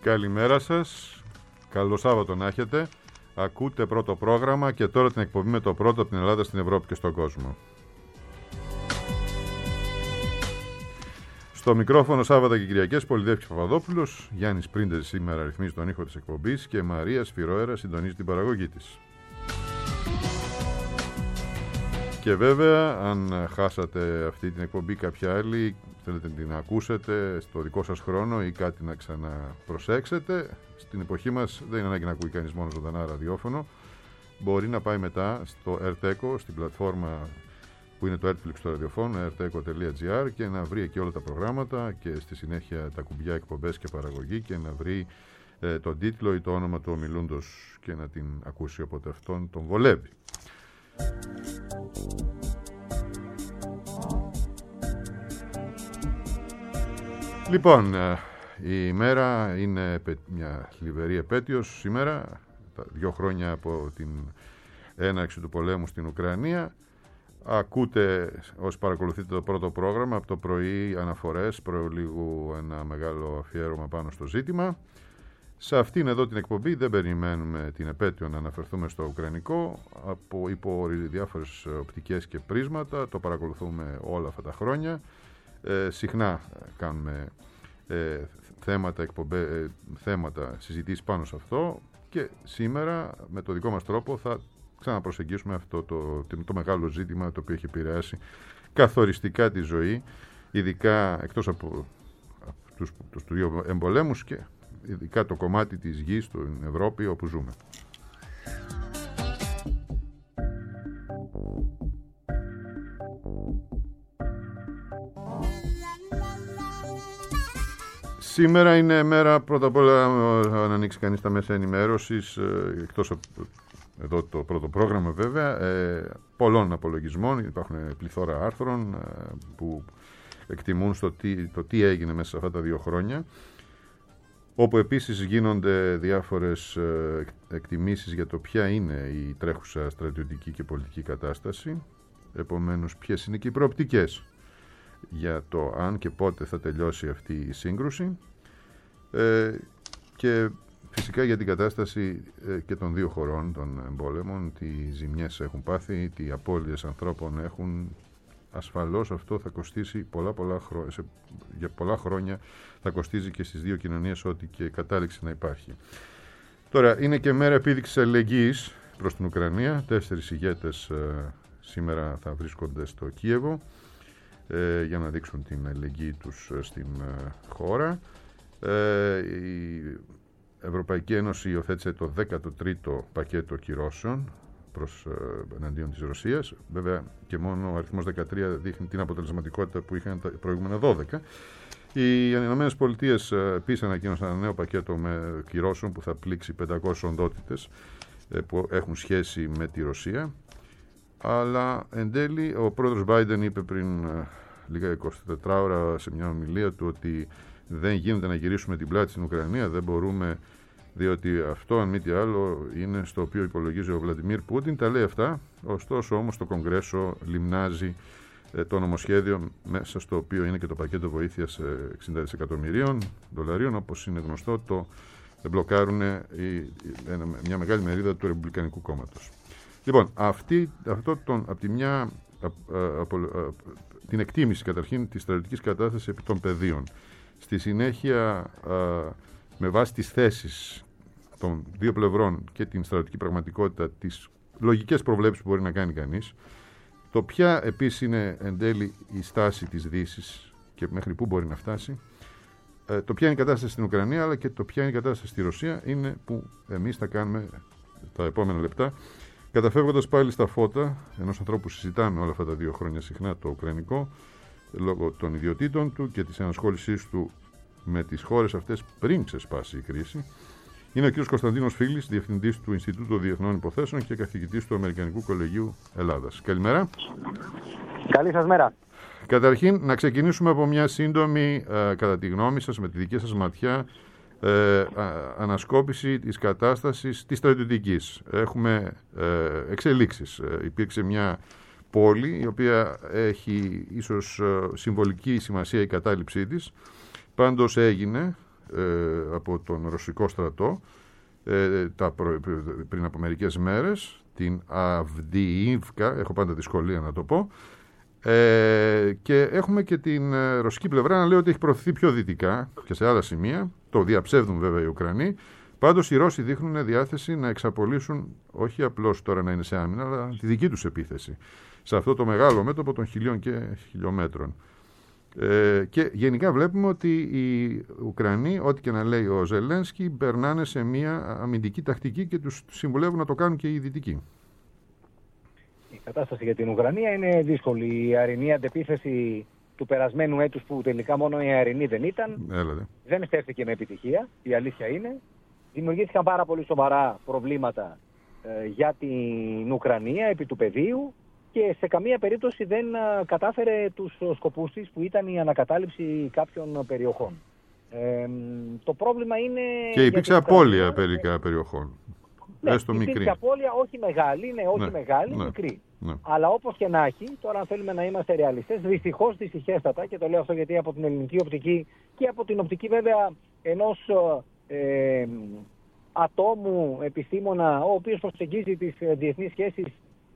Καλημέρα σας. Καλό Σάββατο να έχετε. Ακούτε πρώτο πρόγραμμα και τώρα την εκπομπή με το πρώτο από την Ελλάδα στην Ευρώπη και στον κόσμο. Στο μικρόφωνο Σάββατα και Κυριακές Πολυδεύκης Παπαδόπουλος, Γιάννης Πρίντεζης σήμερα ρυθμίζει τον ήχο της εκπομπής και Μαρία Σφυροέρα συντονίζει την παραγωγή της. Και βέβαια, αν χάσατε αυτή την εκπομπή κάποια άλλη, θέλετε να την ακούσετε στο δικό σας χρόνο ή κάτι να ξαναπροσέξετε, στην εποχή μας δεν είναι ανάγκη να ακούει κανείς μόνο ζωντανά ραδιόφωνο. Μπορεί να πάει μετά στο RTECO, στην πλατφόρμα που είναι το Netflix του ραδιοφώνου, rteco.gr, και να βρει εκεί όλα τα προγράμματα και στη συνέχεια τα κουμπιά εκπομπές και παραγωγή και να βρει τον τίτλο ή το όνομα του ομιλούντος και να την ακούσει όποτε αυτόν τον βολεύει. Λοιπόν, η ημέρα είναι μια θλιβερή επέτειος σήμερα, τα 2 χρόνια από την έναρξη του πολέμου στην Ουκρανία. Ακούτε, όσοι παρακολουθείτε το πρώτο πρόγραμμα, από το πρωί αναφορές, προλίγου ένα μεγάλο αφιέρωμα πάνω στο ζήτημα. Σε αυτήν εδώ την εκπομπή δεν περιμένουμε την επέτειο να αναφερθούμε στο ουκρανικό, υπό διάφορες οπτικές και πρίσματα, το παρακολουθούμε όλα αυτά τα χρόνια. Συχνά κάνουμε θέματα συζητήσεις πάνω σε αυτό και σήμερα με το δικό μας τρόπο θα ξαναπροσεγγίσουμε αυτό το μεγάλο ζήτημα το οποίο έχει επηρεάσει καθοριστικά τη ζωή, ειδικά εκτός από τους 2 εμπολέμους και ειδικά το κομμάτι της γης στην Ευρώπη όπου ζούμε. Σήμερα είναι μέρα πρώτα απ' όλα να ανοίξει κανείς τα μέσα ενημέρωσης, εκτός από εδώ το πρώτο πρόγραμμα βέβαια, πολλών απολογισμών. Υπάρχουν πληθώρα άρθρων που εκτιμούν το τι έγινε μέσα σε αυτά τα 2 χρόνια, όπου επίσης γίνονται διάφορες εκτιμήσεις για το ποια είναι η τρέχουσα στρατιωτική και πολιτική κατάσταση, επομένως ποιες είναι και οι προοπτικές για το αν και πότε θα τελειώσει αυτή η σύγκρουση, και φυσικά για την κατάσταση και των 2 χωρών των εμπόλεμων, τι ζημιές έχουν πάθει, τι απώλειες ανθρώπων έχουν. Ασφαλώς αυτό θα κοστίσει για πολλά χρόνια, θα κοστίζει και στις 2 κοινωνίες ό,τι και κατάληξη να υπάρχει. Τώρα είναι και μέρα επίδειξης αλληλεγγύης προς την Ουκρανία. 4 ηγέτες σήμερα θα βρίσκονται στο Κίεβο για να δείξουν την αλληλεγγύη τους στην χώρα. Η Ευρωπαϊκή Ένωση υιοθέτησε το 13ο πακέτο κυρώσεων εναντίον της Ρωσίας. Βέβαια και μόνο ο αριθμός 13 δείχνει την αποτελεσματικότητα που είχαν τα προηγούμενα 12. Οι Ηνωμένες Πολιτείες επίσης ανακοίνωσαν ένα νέο πακέτο με κυρώσεων που θα πλήξει 500 οντότητες που έχουν σχέση με τη Ρωσία. Αλλά εν τέλει ο πρόεδρος Biden είπε πριν λίγα 24 ώρα σε μια ομιλία του ότι δεν γίνεται να γυρίσουμε την πλάτη στην Ουκρανία, δεν μπορούμε, διότι αυτό αν μη τι άλλο είναι στο οποίο υπολογίζει ο Βλαντιμίρ Πούτιν. Τα λέει αυτά, ωστόσο όμως το Κογκρέσο λιμνάζει το νομοσχέδιο μέσα στο οποίο είναι και το πακέτο βοήθειας 60 δισεκατομμυρίων δολαρίων, όπως είναι γνωστό το μπλοκάρουν μια μεγάλη μερίδα του Ρεπουμπλικανικού κόμματος. Λοιπόν, από τη μια την εκτίμηση καταρχήν της στρατιωτικής κατάστασης επί των πεδίων. Στη συνέχεια, με βάση τις θέσεις των 2 πλευρών και την στρατιωτική πραγματικότητα, τις λογικές προβλέψεις που μπορεί να κάνει κανείς, το ποια επίσης είναι εν τέλει η στάση της Δύσης και μέχρι πού μπορεί να φτάσει, το ποια είναι η κατάσταση στην Ουκρανία αλλά και το ποια είναι η κατάσταση στη Ρωσία, είναι που εμείς θα κάνουμε τα επόμενα λεπτά, καταφεύγοντας πάλι στα φώτα ενός ανθρώπου που συζητάμε όλα αυτά τα 2 χρόνια συχνά το ουκρανικό, λόγω των ιδιωτήτων του και της ενασχόλησής του με τις χώρες αυτές πριν ξεσπάσει η κρίση. Είναι ο κ. Κωνσταντίνος Φίλης, Διευθυντής του Ινστιτούτου Διεθνών Υποθέσεων και καθηγητής του Αμερικανικού Κολεγίου Ελλάδας. Καλημέρα. Καλή σας μέρα. Καταρχήν, να ξεκινήσουμε από μια σύντομη, κατά τη γνώμη σας, με τη δική σας ματιά, ανασκόπηση της κατάστασης της στρατιωτικής. Έχουμε εξελίξεις. Υπήρξε μια πόλη η οποία έχει ίσως συμβολική σημασία η κατάληψή της. Πάντως έγινε από τον ρωσικό στρατό πριν από μερικές μέρες, την Αυδιίβκα, έχω πάντα δυσκολία να το πω, και έχουμε και την ρωσική πλευρά να λέει ότι έχει προωθηθεί πιο δυτικά και σε άλλα σημεία. Το διαψεύδουν βέβαια οι Ουκρανοί. Πάντως οι Ρώσοι δείχνουν διάθεση να εξαπολύσουν, όχι απλώς τώρα να είναι σε άμυνα, αλλά τη δική τους επίθεση σε αυτό το μεγάλο μέτωπο των χιλιών και χιλιόμετρων. Και γενικά βλέπουμε ότι οι Ουκρανοί, ό,τι και να λέει ο Ζελένσκι, περνάνε σε μια αμυντική τακτική και τους συμβουλεύουν να το κάνουν και οι δυτικοί. Η κατάσταση για την Ουκρανία είναι δύσκολη. Η αερινή αντεπίθεση του περασμένου έτους, που τελικά μόνο η αερινή δεν ήταν, δεν στέφθηκε με επιτυχία, η αλήθεια είναι. Δημιουργήθηκαν πάρα πολύ σοβαρά προβλήματα για την Ουκρανία επί του πεδίου και σε καμία περίπτωση δεν κατάφερε τους σκοπούς της, που ήταν η ανακατάληψη κάποιων περιοχών. Το πρόβλημα είναι... Και υπήρξε απώλεια μερικά περιοχών. Ναι, υπήρξε απώλεια, όχι μεγάλη, μικρή. Ναι. Αλλά όπως και να έχει, τώρα αν θέλουμε να είμαστε ρεαλιστές, δυστυχέστατα, και το λέω αυτό γιατί από την ελληνική οπτική και από την οπτική βέβαια ενός ατόμου επιστήμονα, ο οποίος προσεγγίζει τις διεθνείς σχέσεις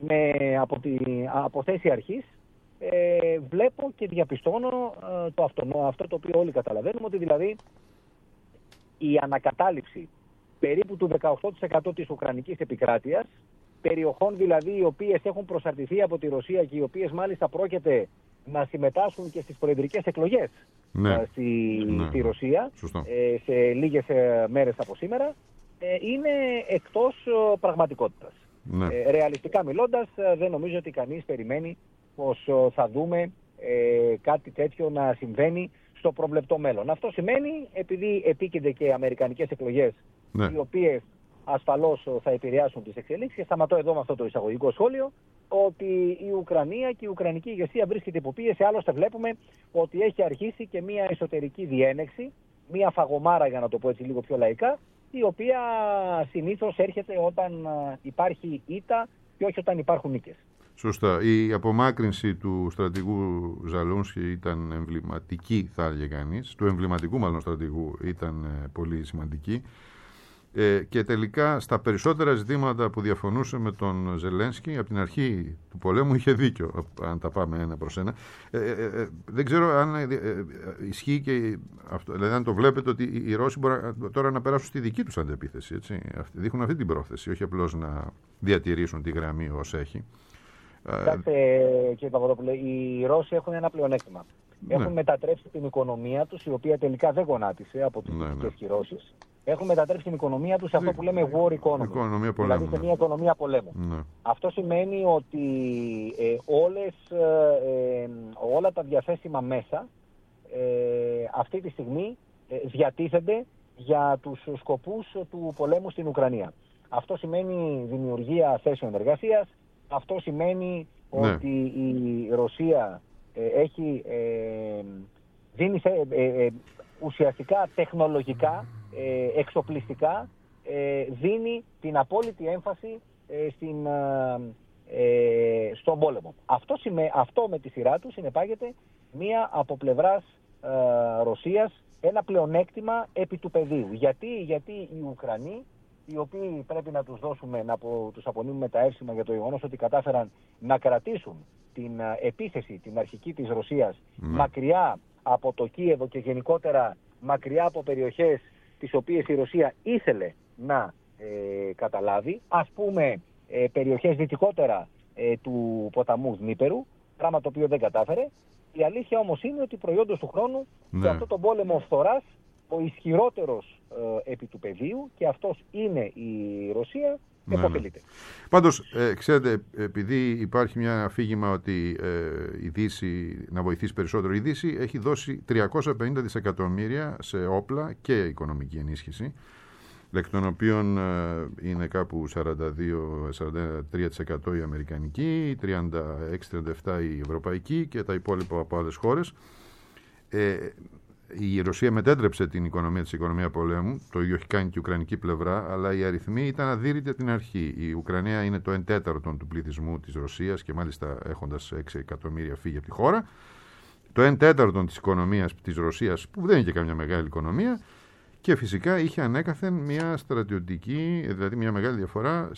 από θέση αρχής, βλέπω και διαπιστώνω αυτό το οποίο όλοι καταλαβαίνουμε, ότι δηλαδή η ανακατάληψη περίπου του 18% της ουκρανικής επικράτειας, περιοχών δηλαδή οι οποίες έχουν προσαρτηθεί από τη Ρωσία και οι οποίες μάλιστα πρόκειται να συμμετάσχουν και στις προεδρικές εκλογές στη Ρωσία, σε λίγες μέρες από σήμερα, είναι εκτός πραγματικότητας. Ναι. Ρεαλιστικά μιλώντας, δεν νομίζω ότι κανείς περιμένει πως θα δούμε κάτι τέτοιο να συμβαίνει στο προβλεπτό μέλλον. Αυτό σημαίνει, επειδή επίκυνται και οι αμερικανικές εκλογές, οι οποίες ασφαλώς θα επηρεάσουν τις εξελίξεις, και σταματώ εδώ με αυτό το εισαγωγικό σχόλιο, ότι η Ουκρανία και η ουκρανική ηγεσία βρίσκεται υπό πίεση. Άλλωστε βλέπουμε ότι έχει αρχίσει και μια εσωτερική διένεξη, μια φαγωμάρα, για να το πω έτσι λίγο πιο λαϊκά, η οποία συνήθως έρχεται όταν υπάρχει ήττα και όχι όταν υπάρχουν νίκες. Σωστά. Η απομάκρυνση του στρατηγού Ζαλούνσκι ήταν εμβληματική, θα έλεγε κανείς. Του εμβληματικού μάλλον στρατηγού ήταν πολύ σημαντική. Και τελικά στα περισσότερα ζητήματα που διαφωνούσε με τον Ζελένσκι από την αρχή του πολέμου είχε δίκιο, αν τα πάμε ένα προς ένα. Δεν ξέρω αν ισχύει και αυτό, δηλαδή αν το βλέπετε ότι οι Ρώσοι μπορούν τώρα να περάσουν στη δική τους αντεπίθεση, έτσι. Δείχνουν αυτή την πρόθεση, όχι απλώς να διατηρήσουν τη γραμμή ως έχει. Κοιτάξτε, κύριε Παπαδόπουλε, οι Ρώσοι έχουν ένα πλεονέκτημα. Έχουν μετατρέψει την οικονομία τους, η οποία τελικά δεν γονάτισε από τις δυτικές κυρώσεις. Έχουν μετατρέψει την οικονομία τους σε αυτό που λέμε war economy, δηλαδή σε μια οικονομία πολέμου. Αυτό σημαίνει ότι όλα τα διαθέσιμα μέσα αυτή τη στιγμή διατίθενται για τους σκοπούς του πολέμου στην Ουκρανία. Αυτό σημαίνει δημιουργία θέσεων εργασίας. Αυτό σημαίνει ότι η Ρωσία δίνει ουσιαστικά τεχνολογικά, εξοπλιστικά, δίνει την απόλυτη έμφαση στον πόλεμο. Αυτό με τη σειρά του συνεπάγεται μία από πλευράς Ρωσίας ένα πλεονέκτημα επί του πεδίου. Γιατί οι Ουκρανοί, οι οποίοι πρέπει να τους δώσουμε, τους απονείμουμε τα εύσημα για το γεγονός ότι κατάφεραν να κρατήσουν την επίθεση, την αρχική της Ρωσίας, μακριά από το Κίεβο και γενικότερα μακριά από περιοχές τις οποίες η Ρωσία ήθελε να καταλάβει, ας πούμε περιοχές δυτικότερα του ποταμού Δνίπερου, πράγμα το οποίο δεν κατάφερε. Η αλήθεια όμως είναι ότι προϊόντος του χρόνου σε αυτό τον πόλεμο φθοράς, ο ισχυρότερος επί του πεδίου, και αυτός είναι η Ρωσία, επωφελείται. Πάντως, ξέρετε, επειδή υπάρχει μια αφήγημα ότι η Δύση να βοηθήσει περισσότερο, η Δύση έχει δώσει 350 δισεκατομμύρια σε όπλα και οικονομική ενίσχυση, εκ των οποίων είναι κάπου 43% η αμερικανική, 36-37% η ευρωπαϊκή και τα υπόλοιπα από άλλες χώρες. Η Ρωσία μετέτρεψε την οικονομία της οικονομία πολέμου, το ίδιο έχει κάνει και η Ουκρανική πλευρά, αλλά οι αριθμοί ήταν αδύρυτοι από την αρχή. Η Ουκρανία είναι το 1/4 του πληθυσμού της Ρωσίας και μάλιστα έχοντας 6 εκατομμύρια φύγει από τη χώρα. Το 1/4 της οικονομίας της Ρωσίας, που δεν είναι και καμιά μεγάλη οικονομία, Και φυσικά είχε ανέκαθεν μια στρατιωτική, δηλαδή μια μεγάλη διαφορά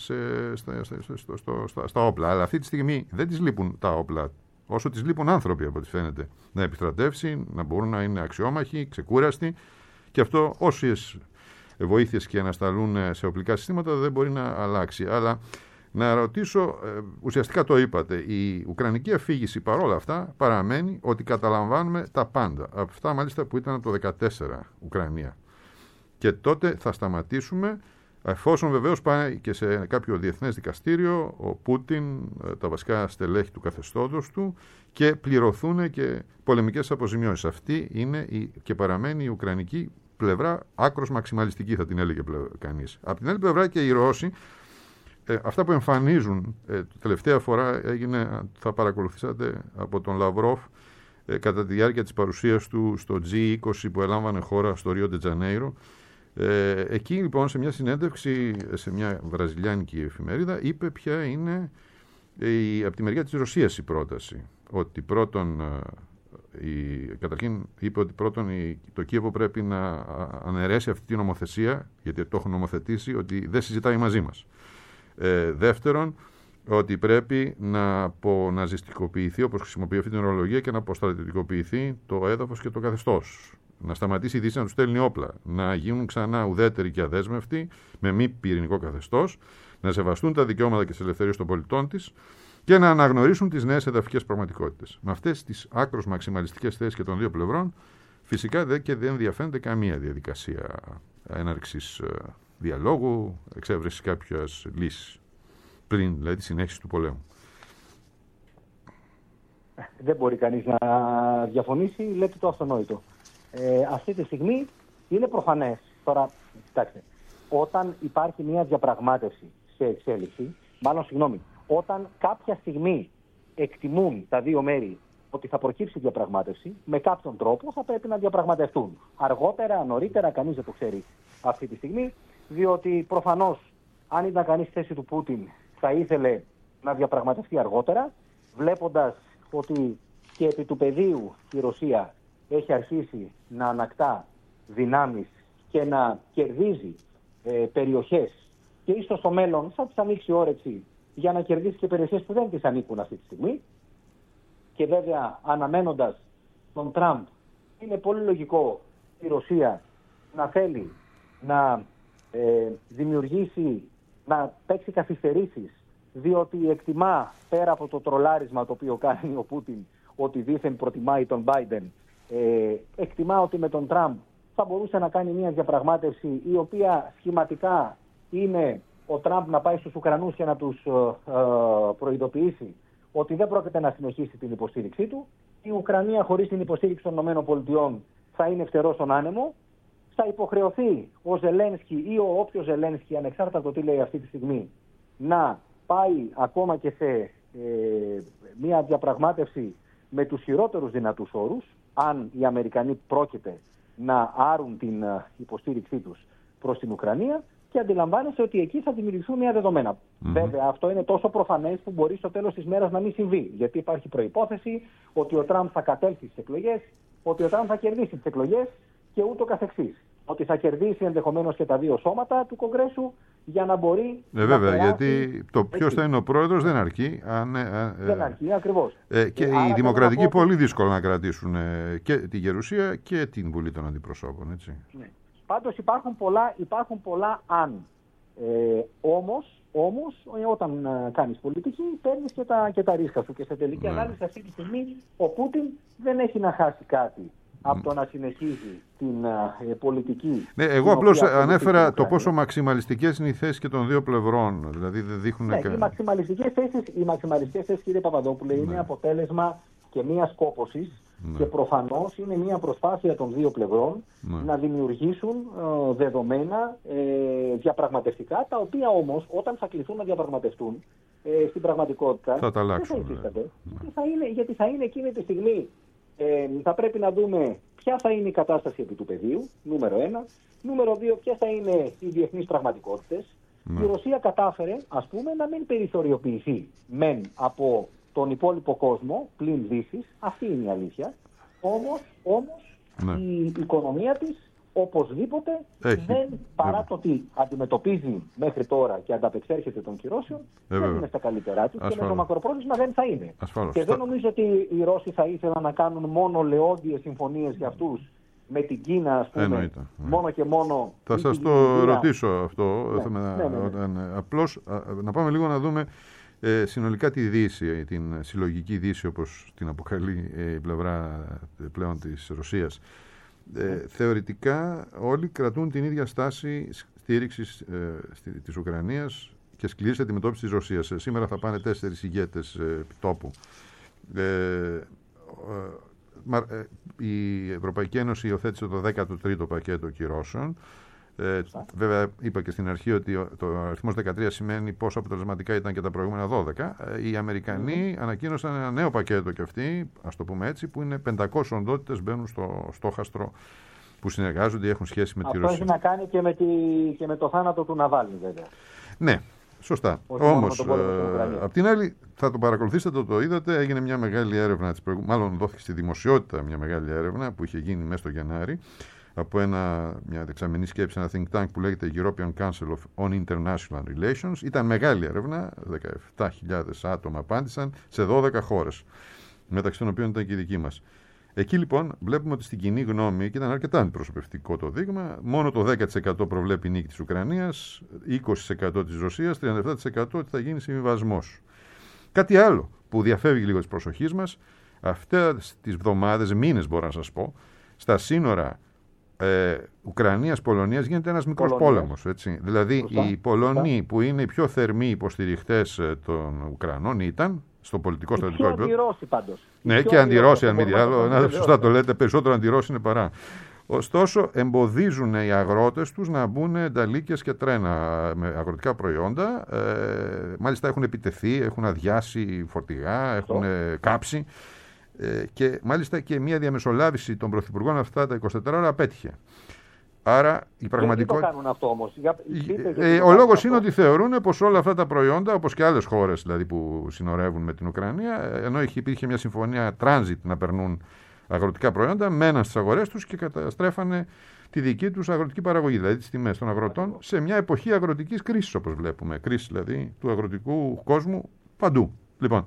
στα όπλα. Αλλά αυτή τη στιγμή δεν της λείπουν τα όπλα, όσο της λείπουν άνθρωποι από ό,τι φαίνεται. Να επιστρατεύσει, να μπορούν να είναι αξιόμαχοι, ξεκούραστοι. Και αυτό όσες βοήθειες και να σταλούν σε οπλικά συστήματα δεν μπορεί να αλλάξει. Αλλά να ρωτήσω, ουσιαστικά το είπατε, η ουκρανική αφήγηση παρόλα αυτά παραμένει ότι καταλαμβάνουμε τα πάντα. Από αυτά μάλιστα που ήταν από το 2014 Ουκρανία. Και τότε θα σταματήσουμε, εφόσον βεβαίως πάει και σε κάποιο διεθνές δικαστήριο ο Πούτιν, τα βασικά στελέχη του καθεστώτος του, και πληρωθούν και πολεμικές αποζημιώσεις. Αυτή είναι και παραμένει η ουκρανική πλευρά άκρως μαξιμαλιστική, θα την έλεγε κανείς. Από την άλλη πλευρά και οι Ρώσοι, αυτά που εμφανίζουν, τελευταία φορά έγινε, θα παρακολουθήσατε από τον Λαυρόφ, κατά τη διάρκεια της παρουσίας του στο G20 που έλαμβανε χώρα στο Ρίο ντε Τζανέιρο. Εκεί λοιπόν σε μια συνέντευξη σε μια βραζιλιάνικη εφημερίδα είπε ποια είναι από τη μεριά της Ρωσίας η πρόταση. Ότι πρώτον, καταρχήν είπε ότι πρώτον το Κίεβο πρέπει να αναιρέσει αυτή τη νομοθεσία, γιατί το έχουν νομοθετήσει, ότι δεν συζητάει μαζί μας. Δεύτερον, ότι πρέπει να αποναζιστικοποιηθεί, όπως χρησιμοποιεί αυτή την ορολογία, και να αποστρατιωτικοποιηθεί το έδαφος και το καθεστώς. Να σταματήσει η Δύση να τους στέλνει όπλα. Να γίνουν ξανά ουδέτεροι και αδέσμευτοι, με μη πυρηνικό καθεστώς. Να σεβαστούν τα δικαιώματα και τις ελευθερίες των πολιτών της και να αναγνωρίσουν τις νέες εδαφικές πραγματικότητες. Με αυτές τις άκρως μαξιμαλιστικές θέσεις και των δύο πλευρών, φυσικά δεν διαφαίνεται καμία διαδικασία έναρξης διαλόγου, εξέβρεσης κάποιας λύσης, πλην δηλαδή τη συνέχιση του πολέμου. Δεν μπορεί κανείς να διαφωνήσει, λέτε το αυτονόητο. Αυτή τη στιγμή είναι προφανές. Τώρα, κοιτάξτε, όταν υπάρχει μια διαπραγμάτευση σε εξέλιξη, όταν κάποια στιγμή εκτιμούν τα δύο μέρη ότι θα προκύψει διαπραγμάτευση, με κάποιον τρόπο θα πρέπει να διαπραγματευτούν. Αργότερα, νωρίτερα, κανείς δεν το ξέρει αυτή τη στιγμή, διότι προφανώς, αν ήταν κανείς στη θέση του Πούτιν, θα ήθελε να διαπραγματευτεί αργότερα, βλέποντας ότι και επί του πεδίου η Ρωσία έχει αρχίσει να ανακτά δυνάμεις και να κερδίζει περιοχές, και ίσως στο μέλλον θα της ανοίξει όρεξη για να κερδίσει και περιοχές που δεν της ανήκουν αυτή τη στιγμή. Και βέβαια, αναμένοντας τον Τραμπ, είναι πολύ λογικό η Ρωσία να θέλει να δημιουργήσει, να παίξει καθυστερήσεις, διότι εκτιμά, πέρα από το τρολάρισμα το οποίο κάνει ο Πούτιν, ότι δήθεν προτιμάει τον Μπάιντεν, εκτιμά ότι με τον Τραμπ θα μπορούσε να κάνει μια διαπραγμάτευση η οποία σχηματικά είναι ο Τραμπ να πάει στους Ουκρανούς και να τους προειδοποιήσει ότι δεν πρόκειται να συνεχίσει την υποστήριξή του. Η Ουκρανία χωρίς την υποστήριξη των ΗΠΑ θα είναι φτερό στον άνεμο. Θα υποχρεωθεί ο Ζελένσκι ή ο όποιος Ζελένσκι, ανεξάρτητα από το τι λέει αυτή τη στιγμή, να πάει ακόμα και σε μια διαπραγμάτευση με τους χειρότερους δυνατούς όρους, αν οι Αμερικανοί πρόκειται να άρουν την υποστήριξή τους προς την Ουκρανία, και αντιλαμβάνεσαι ότι εκεί θα δημιουργηθούν νέα δεδομένα. Βέβαια, αυτό είναι τόσο προφανές που μπορεί στο τέλος της μέρας να μην συμβεί. Γιατί υπάρχει προϋπόθεση ότι ο Τραμπ θα κατέλθει στις εκλογές, ότι ο Τραμπ θα κερδίσει τις εκλογές και ούτω καθεξής. Ότι θα κερδίσει ενδεχομένως και τα δύο σώματα του Κογκρέσου για να μπορεί. Βέβαια, γιατί το ποιος θα είναι ο πρόεδρος δεν αρκεί. Δεν αρκεί, ακριβώς. Και οι δημοκρατικοί πολύ δύσκολο να κρατήσουν και τη Γερουσία και την Βουλή των Αντιπροσώπων. Έτσι. Ναι. Πάντως υπάρχουν πολλά αν. Όμως, όταν κάνεις πολιτική, παίρνεις και τα ρίσκα σου. Και σε τελική ανάλυση, αυτή τη στιγμή, ο Πούτιν δεν έχει να χάσει κάτι από το να συνεχίζει την πολιτική. Ναι, εγώ απλώς ανέφερα το πόσο μαξιμαλιστικές είναι οι θέσεις και των δύο πλευρών. Δηλαδή δεν δείχνουν οι μαξιμαλιστικές θέσεις, κύριε Παπαδόπουλε, είναι αποτέλεσμα και μιας κόπωσης. Και προφανώς είναι μια προσπάθεια των δύο πλευρών να δημιουργήσουν δεδομένα διαπραγματευτικά, τα οποία όμως όταν θα κληθούν να διαπραγματευτούν στην πραγματικότητα θα τα αλλάξουν. Δεν θα υφίστανται. Γιατί θα είναι εκείνη τη στιγμή, θα πρέπει να δούμε ποια θα είναι η κατάσταση επί του πεδίου, νούμερο 1. Νούμερο 2, ποιες θα είναι οι διεθνείς πραγματικότητες. Η Ρωσία κατάφερε, ας πούμε, να μην περιθωριοποιηθεί μεν από τον υπόλοιπο κόσμο, πλην Δύσης, αυτή είναι η αλήθεια. Όμως η οικονομία της οπωσδήποτε δεν, παρά το ότι αντιμετωπίζει μέχρι τώρα και ανταπεξέρχεται των κυρώσεων, δεν είναι στα καλύτερά του και με το μακροπρόθεσμα δεν θα είναι. Ασφαλώς. Και δεν νομίζω ότι οι Ρώσοι θα ήθελαν να κάνουν μόνο λεόντιες συμφωνίες για αυτούς με την Κίνα, ας πούμε, μόνο και μόνο. Θα σας το ρωτήσω αυτό. Απλώς να πάμε λίγο να δούμε συνολικά τη Δύση, την συλλογική Δύση, όπως την αποκαλεί η πλευρά πλέον της Ρωσίας. Θεωρητικά όλοι κρατούν την ίδια στάση στήριξης της Ουκρανίας και σκληρής αντιμετώπισης της Ρωσίας. Σήμερα θα πάνε 4 ηγέτες τόπου. Η Ευρωπαϊκή Ένωση υιοθέτησε το 13ο πακέτο κυρώσεων. Βέβαια είπα και στην αρχή ότι το αριθμός 13 σημαίνει πόσο αποτελεσματικά ήταν και τα προηγούμενα 12. Οι Αμερικανοί ανακοίνωσαν ένα νέο πακέτο και αυτοί, ας το πούμε έτσι, που είναι 500 οντότητες μπαίνουν στο στόχαστρο που συνεργάζονται ή έχουν σχέση με τη Ρωσία. Αυτό έχει να κάνει και με το θάνατο του Ναβάλνη, βέβαια. Ναι, σωστά. Όμως, απ' την άλλη, θα το παρακολουθήσετε, το είδατε, έγινε μια μεγάλη έρευνα, μάλλον δόθηκε στη δημοσιότητα μια μεγάλη έρευνα που είχε γίνει μέσα στο Γενάρη, από μια δεξαμενή σκέψη, ένα think tank που λέγεται European Council on International Relations. Ήταν μεγάλη έρευνα, 17.000 άτομα απάντησαν σε 12 χώρες, μεταξύ των οποίων ήταν και η δική μας. Εκεί λοιπόν βλέπουμε ότι στην κοινή γνώμη, και ήταν αρκετά αντιπροσωπευτικό το δείγμα, μόνο το 10% προβλέπει νίκη της Ουκρανίας, 20% της Ρωσίας, 37% ότι θα γίνει συμβιβασμός. Κάτι άλλο που διαφεύγει λίγο της προσοχής μας, αυτές τις εβδομάδες, μήνες μπορώ να σας πω, στα σύνορα Ουκρανίας-Πολωνίας γίνεται ένας μικρός πόλεμος. Έτσι. Δηλαδή οι Πολωνοί που είναι οι πιο θερμοί υποστηριχτές των Ουκρανών ήταν στο πολιτικό στρατιωτικό επίπεδο. Και αντιρώσοι πάντως. Ναι, και αντιρώσοι, αν μη τι άλλο. Σωστά το λέτε, περισσότερο αντιρώσοι είναι παρά. Ωστόσο, εμποδίζουν οι αγρότες τους να μπουν ενταλίκες και τρένα με αγροτικά προϊόντα. Μάλιστα έχουν επιτεθεί, έχουν αδειάσει φορτηγά, έχουν κάψει. Και μάλιστα και μια διαμεσολάβηση των πρωθυπουργών αυτά τα 24 ώρα απέτυχε. Άρα η πραγματικότητα. Δεν το κάνουν αυτό όμως. Ο λόγος είναι ότι θεωρούν πως όλα αυτά τα προϊόντα, όπως και άλλες χώρες δηλαδή που συνορεύουν με την Ουκρανία, ενώ υπήρχε μια συμφωνία transit να περνούν αγροτικά προϊόντα, μέναν στις αγορές τους και καταστρέφανε τη δική τους αγροτική παραγωγή, δηλαδή τις τιμές των αγροτών, σε μια εποχή αγροτικής κρίσης, όπως βλέπουμε. Κρίση δηλαδή του αγροτικού κόσμου παντού. Λοιπόν.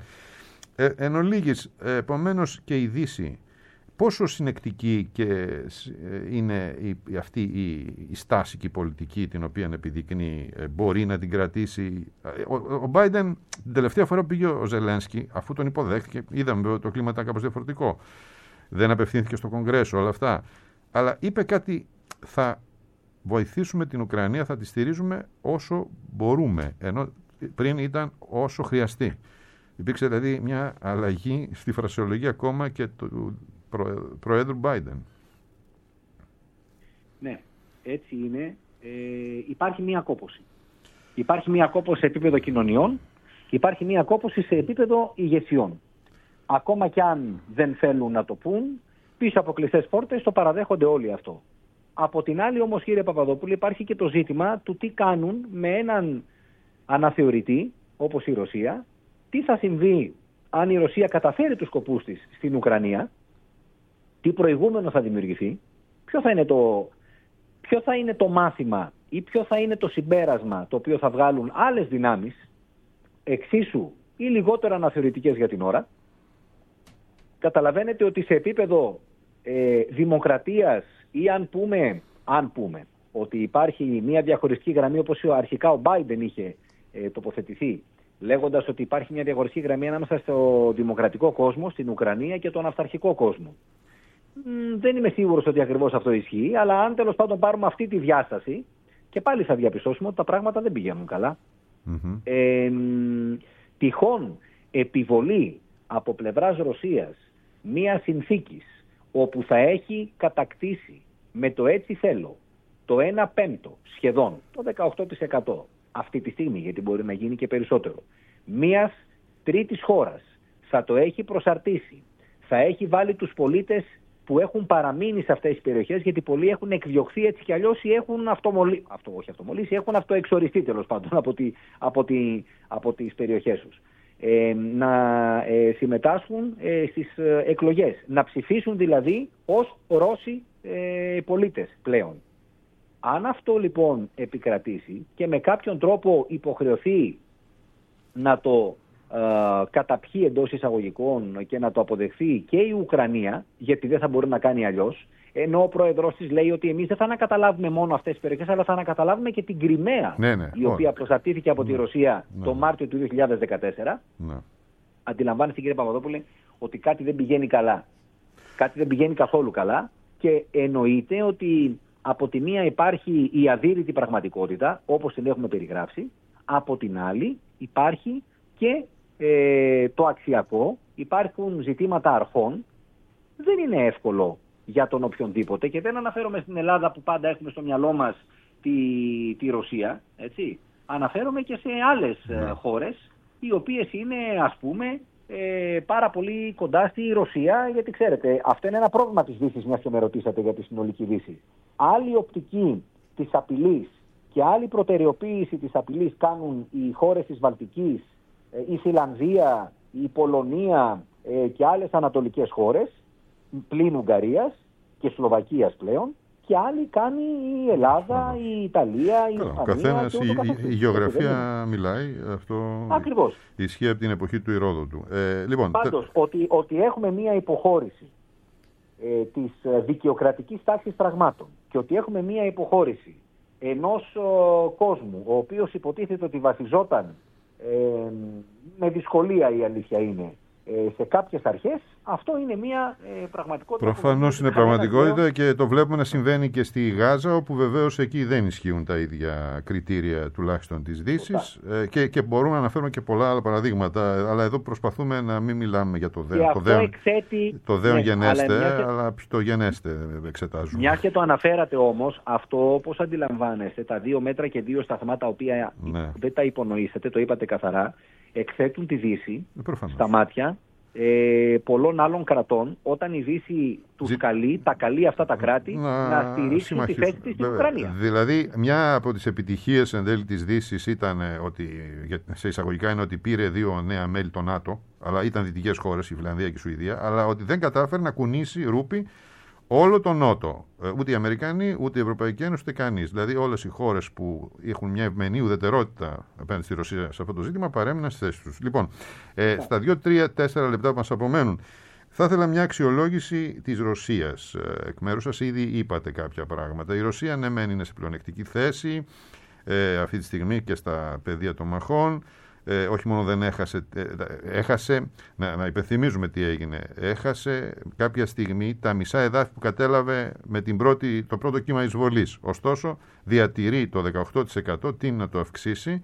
Εν ολίγης, επομένως και η Δύση, πόσο συνεκτική και είναι αυτή η στάση και η πολιτική την οποία επιδεικνύει, μπορεί να την κρατήσει. Ο Μπάιντεν την τελευταία φορά που πήγε ο Ζελένσκι, αφού τον υποδέχτηκε, είδαμε ότι το κλίμα ήταν κάπως διαφορετικό. Δεν απευθύνθηκε στο Κογκρέσο, όλα αυτά. Αλλά είπε κάτι, θα βοηθήσουμε την Ουκρανία, θα τη στηρίζουμε όσο μπορούμε, ενώ πριν ήταν όσο χρειαστεί. Υπήρξε δηλαδή μια αλλαγή στη φρασιολογία ακόμα και του Προέδρου Biden. Ναι, έτσι είναι. Υπάρχει μια κόπωση. Υπάρχει μια κόπωση σε επίπεδο κοινωνιών και υπάρχει μια κόπωση σε επίπεδο ηγεσιών. Ακόμα κι αν δεν θέλουν να το πούν, πίσω από κλειστές πόρτες το παραδέχονται όλοι αυτό. Από την άλλη όμως, κύριε Παπαδόπουλε, υπάρχει και το ζήτημα του τι κάνουν με έναν αναθεωρητή όπως η Ρωσία. Τι θα συμβεί αν η Ρωσία καταφέρει τους σκοπούς της στην Ουκρανία, τι προηγούμενο θα δημιουργηθεί, ποιο θα είναι το μάθημα ή ποιο θα είναι το συμπέρασμα το οποίο θα βγάλουν άλλες δυνάμεις, εξίσου ή λιγότερο αναθεωρητικές για την ώρα. Καταλαβαίνετε ότι σε επίπεδο δημοκρατίας ή αν πούμε ότι υπάρχει μια διαχωριστική γραμμή όπως αρχικά ο Biden είχε τοποθετηθεί, λέγοντας ότι υπάρχει μια διαχωριστική γραμμή ανάμεσα στο δημοκρατικό κόσμο, στην Ουκρανία και τον αυταρχικό κόσμο. Δεν είμαι σίγουρος ότι ακριβώς αυτό ισχύει, αλλά αν τέλος πάντων πάρουμε αυτή τη διάσταση, και πάλι θα διαπιστώσουμε ότι τα πράγματα δεν πηγαίνουν καλά. Τυχόν επιβολή από πλευράς Ρωσίας μια συνθήκης όπου θα έχει κατακτήσει με το έτσι θέλω το 1/5 σχεδόν, το 18% αυτή τη στιγμή, γιατί μπορεί να γίνει και περισσότερο, μιας τρίτης χώρας, θα το έχει προσαρτήσει, θα έχει βάλει τους πολίτες που έχουν παραμείνει σε αυτές τις περιοχές, γιατί πολλοί έχουν εκδιωχθεί έτσι κι αλλιώς ή έχουν έχουν αυτοεξοριστεί τέλος πάντων από τις περιοχές τους. Να συμμετάσχουν στις εκλογές, να ψηφίσουν δηλαδή ως Ρώσοι πολίτες πλέον. Αν αυτό λοιπόν επικρατήσει και με κάποιον τρόπο υποχρεωθεί να το καταπιεί εντός εισαγωγικών και να το αποδεχθεί και η Ουκρανία, γιατί δεν θα μπορεί να κάνει αλλιώς, ενώ ο πρόεδρος της λέει ότι εμείς δεν θα ανακαταλάβουμε μόνο αυτές τις περιοχές, αλλά θα ανακαταλάβουμε και την Κριμαία, η οποία προσαρτήθηκε από τη Ρωσία το Μάρτιο του 2014. Αντιλαμβάνεστε, κύριε Παπαδόπουλε, ότι κάτι δεν πηγαίνει καλά. Κάτι δεν πηγαίνει καθόλου καλά και εννοείται ότι από τη μία υπάρχει η αδύρυτη πραγματικότητα, όπως την έχουμε περιγράψει, από την άλλη υπάρχει και το αξιακό, υπάρχουν ζητήματα αρχών. Δεν είναι εύκολο για τον οποιονδήποτε και δεν αναφέρομαι στην Ελλάδα που πάντα έχουμε στο μυαλό μας τη Ρωσία, έτσι. Αναφέρομαι και σε άλλες χώρες οι οποίες είναι, ας πούμε, πάρα πολύ κοντά στη Ρωσία, γιατί ξέρετε, αυτό είναι ένα πρόβλημα της Δύσης, μιας και με ρωτήσατε για τη συνολική Δύση. Άλλη οπτική της απειλής και άλλη προτεραιοποίηση της απειλής κάνουν οι χώρες της Βαλτικής, η Φιλανδία, η Πολωνία και άλλες ανατολικές χώρες, πλην Ουγγαρίας και Σλοβακίας πλέον, και άλλη κάνει η Ελλάδα, η Ιταλία, η Ισπανία. Ο καθένας, η γεωγραφία μιλάει, αυτό ακριβώς ισχύει από την εποχή του Ηρόδοτου. Λοιπόν, πάντως, ότι έχουμε μία υποχώρηση της δικαιοκρατικής τάξης πραγμάτων και ότι έχουμε μία υποχώρηση ενός κόσμου, ο οποίος υποτίθεται ότι βασιζόταν με δυσκολία, η αλήθεια είναι, σε κάποιες αρχές, αυτό είναι μια πραγματικότητα. Προφανώς είναι πραγματικότητα και το βλέπουμε να συμβαίνει και στη Γάζα, όπου βεβαίως εκεί δεν ισχύουν τα ίδια κριτήρια, τουλάχιστον της Δύσης, και μπορούμε να αναφέρουμε και πολλά άλλα παραδείγματα, αλλά εδώ προσπαθούμε να μην μιλάμε για το δέον γενέστε, αλλά το γενέστε εξετάζουμε. Μια και το αναφέρατε όμως, αυτό όπως αντιλαμβάνεστε, τα 2 μέτρα και 2 σταθμά, τα οποία δεν τα υπονοήσατε, το είπατε καθαρά, εκθέτουν τη Δύση στα μάτια πολλών άλλων κρατών, όταν η Δύση τους καλεί, τα καλεί αυτά τα κράτη να στηρίξουν τη θέση της στην Ουκρανία. Δηλαδή, μια από τις επιτυχίες εν τέλει της Δύσης ήταν ότι, σε εισαγωγικά είναι ότι πήρε 2 νέα μέλη το ΝΑΤΟ, αλλά ήταν δυτικές χώρες, η Φιλανδία και η Σουηδία, αλλά ότι δεν κατάφερε να κουνήσει ρούπι όλο τον Νότο. Ούτε οι Αμερικανοί, ούτε η Ευρωπαϊκή Ένωση, ούτε κανείς. Δηλαδή, όλες οι χώρες που έχουν μια ευμενή ουδετερότητα απέναντι στη Ρωσία σε αυτό το ζήτημα παρέμειναν στις θέσεις τους. Λοιπόν, στα 2, 3, 4 λεπτά που μας απομένουν, θα ήθελα μια αξιολόγηση της Ρωσίας. Εκ μέρους σας ήδη είπατε κάποια πράγματα. Η Ρωσία, ναι, μεν είναι σε πλεονεκτική θέση αυτή τη στιγμή και στα πεδία των μαχών. Όχι μόνο δεν έχασε, να υπενθυμίζουμε τι έγινε. Έχασε κάποια στιγμή τα μισά εδάφη που κατέλαβε με το πρώτο κύμα εισβολής. Ωστόσο, διατηρεί το 18%, τείνει να το αυξήσει